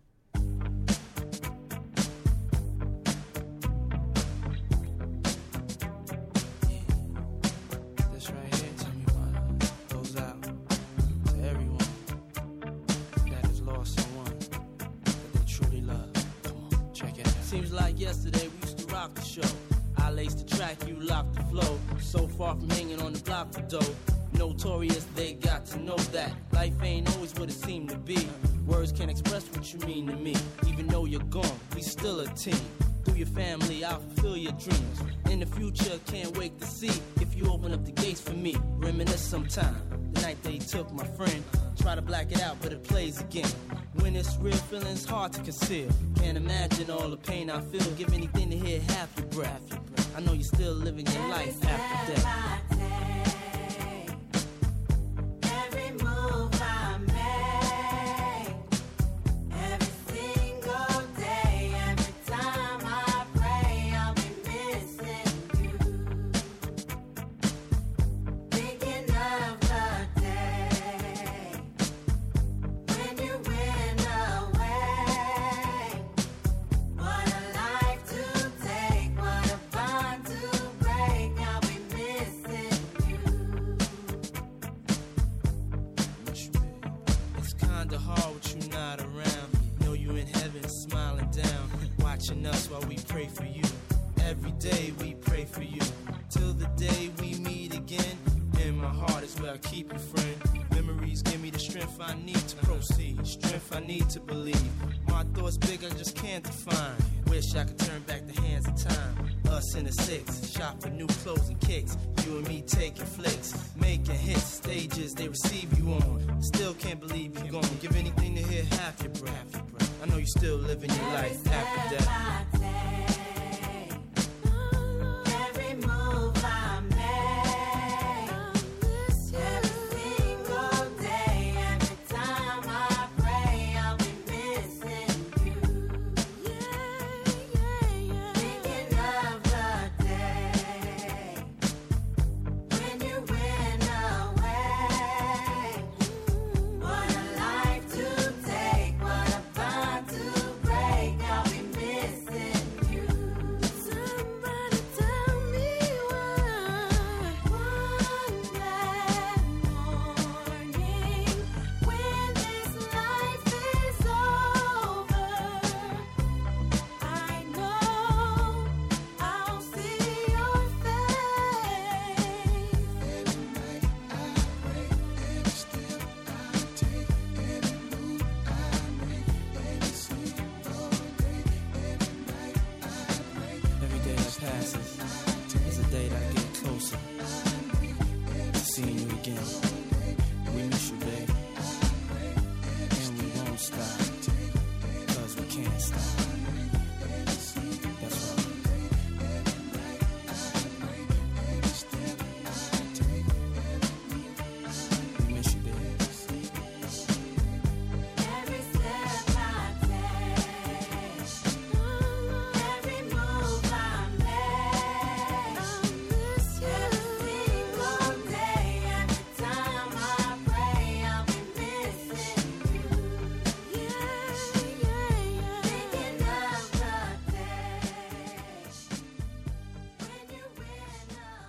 Yesterday we used to rock the show. I laced the track, you locked the flow. So far from hanging on the block for dough. Notorious, they got to know that. Like Life ain't always what it seemed to be. Words can't express what you mean to me. Even though you're gone, we still a team. Through your family, I'll fulfill your dreams. In the future, can't wait to see if you open up the gates for me. Reminisce sometime, the night they took my friend. Try to black it out, but it plays again. When it's real, feeling's hard to conceal. Can't imagine all the pain I feel. Give anything to hear half your breath. I know you're still living your life after death. Us while we pray for you. Every day we pray for you. Till the day we meet again. In my heart is where I keep you, friend. Memories give me the strength I need to proceed. Strength I need to believe. My thoughts big, I just can't define. Wish I could turn back the hands of time. Us in the six, shop for new clothes and kicks. You and me taking flicks, making hits. Stages, they receive